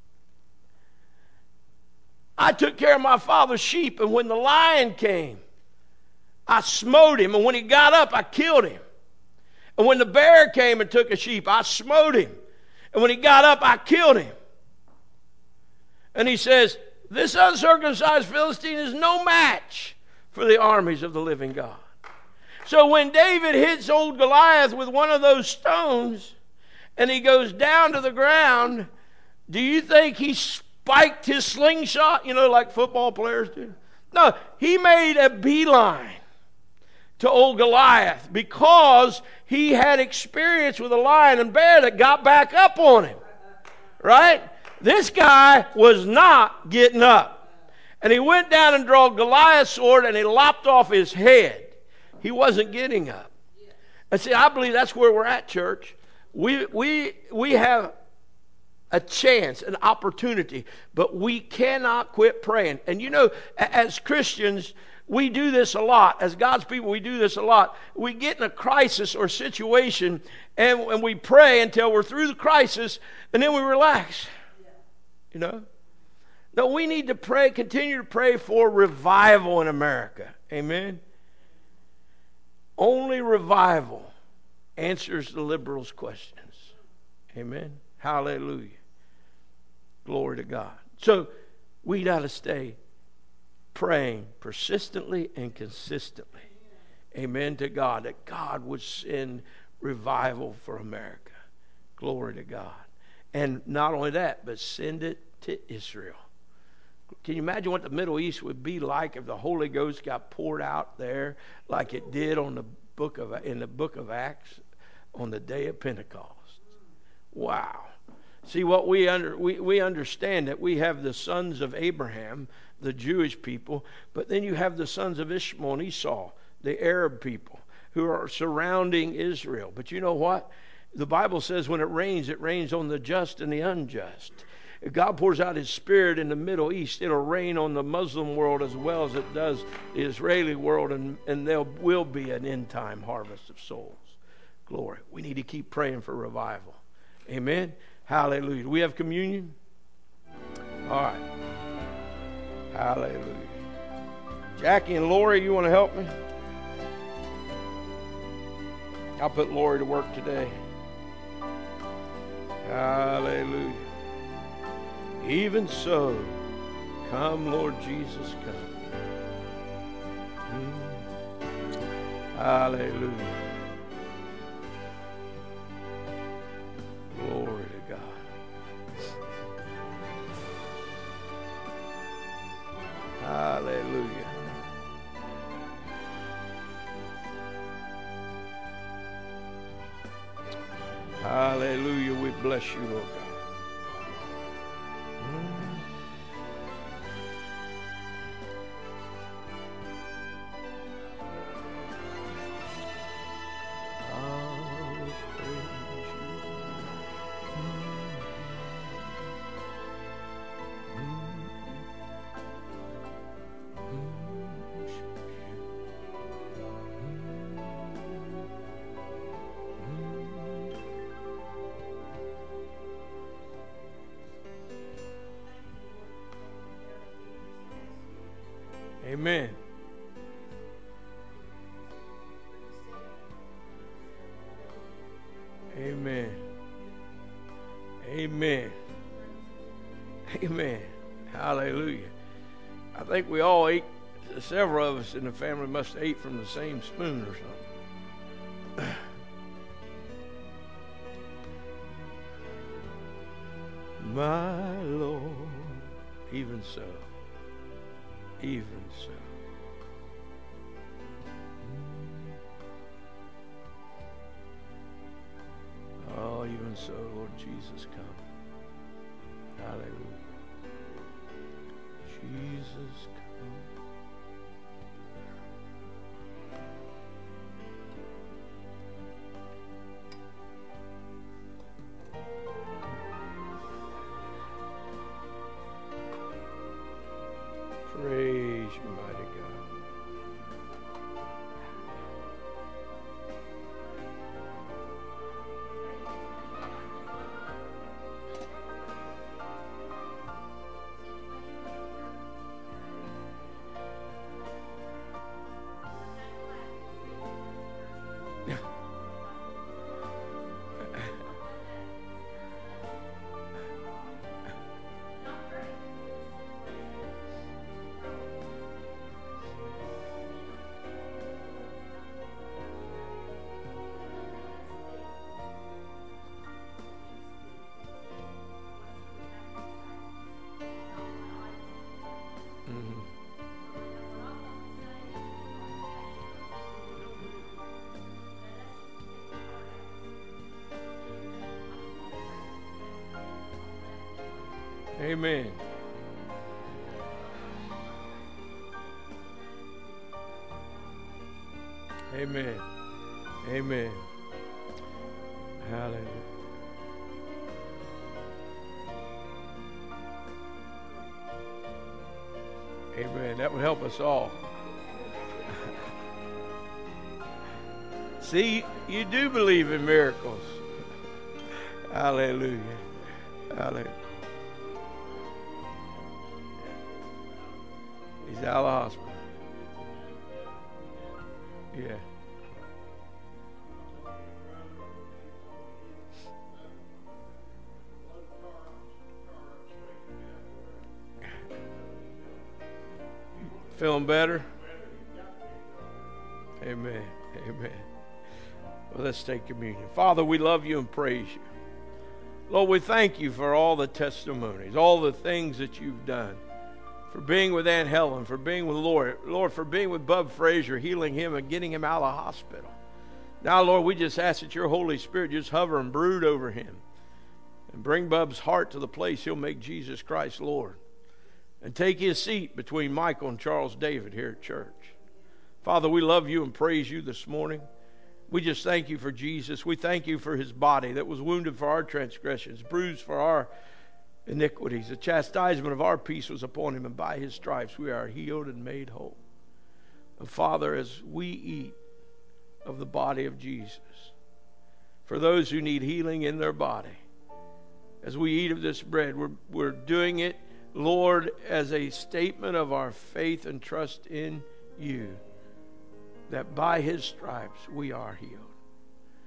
I took care of my father's sheep, and when the lion came, I smote him, and when he got up, I killed him. And when the bear came and took a sheep, I smote him. And when he got up, I killed him. And he says, this uncircumcised Philistine is no match for the armies of the living God. So when David hits old Goliath with one of those stones, and he goes down to the ground, do you think he spiked his slingshot, you know, like football players do? No, he made a beeline to old Goliath because he had experience with a lion and bear that got back up on him. Right? This guy was not getting up. And he went down and drew Goliath's sword and he lopped off his head. He wasn't getting up. And see, I believe that's where we're at, church. We have a chance, an opportunity, but we cannot quit praying. And you know, as Christians, we do this a lot. As God's people, we do this a lot. We get in a crisis or situation, and we pray until we're through the crisis, and then we relax. You know? No, we need to pray, continue to pray for revival in America. Amen? Only revival answers the liberals' questions. Amen? Hallelujah. Glory to God. So, we got to stay praying persistently and consistently. Amen to God. That God would send revival for America. Glory to God. And not only that, but send it to Israel. Can you imagine what the Middle East would be like if the Holy Ghost got poured out there like it did in the book of Acts on the day of Pentecost? Wow. See, what we understand that we have the sons of Abraham, the Jewish people, but then you have the sons of Ishmael and Esau, the Arab people, who are surrounding Israel. But you know what? The Bible says when it rains on the just and the unjust. If God pours out His Spirit in the Middle East, it'll rain on the Muslim world as well as it does the Israeli world, and there will be an end-time harvest of souls. Glory. We need to keep praying for revival. Amen? Hallelujah. Do we have communion? All right. Hallelujah. Jackie and Lori, you want to help me? I'll put Lori to work today. Hallelujah. Even so, come, Lord Jesus, come. Hallelujah. Glory to God. Hallelujah. Hallelujah. We bless you, Lord God. Amen. Amen. Amen. Amen. Hallelujah. I think we all ate, several of us in the family must have ate from the same spoon or something. My Lord, even so. Even so. Oh, even so, Lord Jesus, come. Hallelujah. Jesus, come. Praise you, mighty God. Amen. Amen. Amen. Hallelujah. Amen. That would help us all. See, you do believe in miracles. Hallelujah. Hallelujah. He's out of the hospital. Yeah. Feeling better? Amen. Amen. Well, let's take communion. Father, we love you and praise you. Lord, we thank you for all the testimonies, all the things that you've done. For being with Aunt Helen, for being with Lord, for being with Bub Frazier, healing him and getting him out of the hospital. Now, Lord, we just ask that your Holy Spirit just hover and brood over him and bring Bub's heart to the place he'll make Jesus Christ Lord and take his seat between Michael and Charles David here at church. Father, we love you and praise you this morning. We just thank you for Jesus. We thank you for his body that was wounded for our transgressions, bruised for our iniquities. The chastisement of our peace was upon him, and by his stripes we are healed and made whole. And Father, as we eat of the body of Jesus, for those who need healing in their body, as we eat of this bread, we're doing it, Lord, as a statement of our faith and trust in you, that by his stripes we are healed.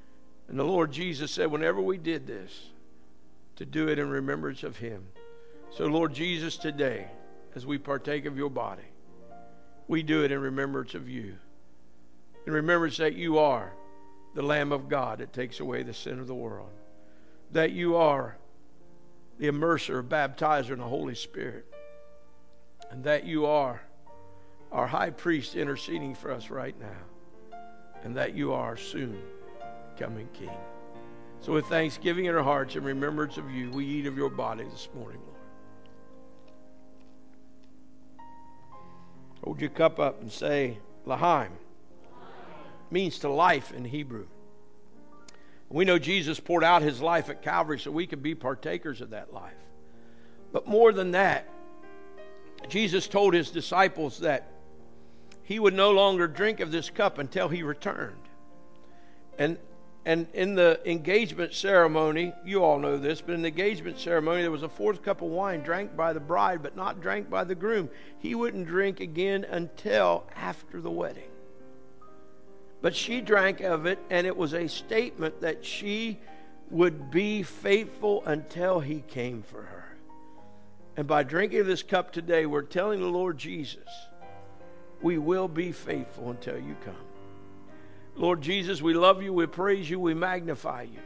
And the Lord Jesus said, whenever we did this, to do it in remembrance of Him. So, Lord Jesus, today, as we partake of your body, we do it in remembrance of you. In remembrance that you are the Lamb of God that takes away the sin of the world. That you are the immerser, baptizer in the Holy Spirit. And that you are our high priest interceding for us right now. And that you are soon coming King. So with thanksgiving in our hearts and remembrance of you, we eat of your body this morning, Lord. Hold your cup up and say, L'chaim. Means to life in Hebrew. We know Jesus poured out his life at Calvary so we could be partakers of that life. But more than that, Jesus told his disciples that he would no longer drink of this cup until he returned. And in the engagement ceremony, you all know this, but in the engagement ceremony, there was a fourth cup of wine drank by the bride, but not drank by the groom. He wouldn't drink again until after the wedding. But she drank of it, and it was a statement that she would be faithful until he came for her. And by drinking of this cup today, we're telling the Lord Jesus, we will be faithful until you come. Lord Jesus, we love you, we praise you, we magnify you.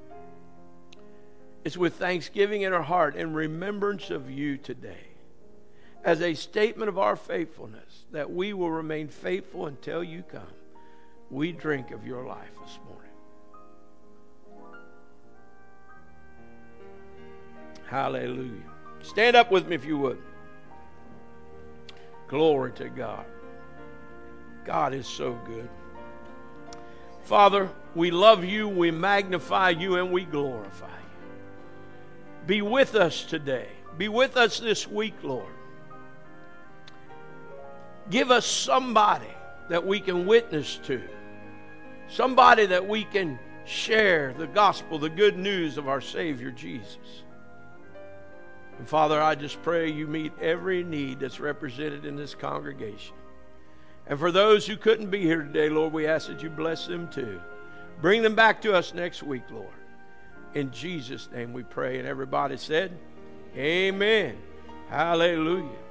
It's with thanksgiving in our heart and remembrance of you today, as a statement of our faithfulness, that we will remain faithful until you come. We drink of your life this morning. Hallelujah. Stand up with me if you would. Glory to God. God is so good. Father, we love you, we magnify you, and we glorify you. Be with us today. Be with us this week, Lord. Give us somebody that we can witness to. Somebody that we can share the gospel, the good news of our Savior Jesus. And Father, I just pray you meet every need that's represented in this congregation. And for those who couldn't be here today, Lord, we ask that you bless them too. Bring them back to us next week, Lord. In Jesus' name we pray. And everybody said, amen. Hallelujah.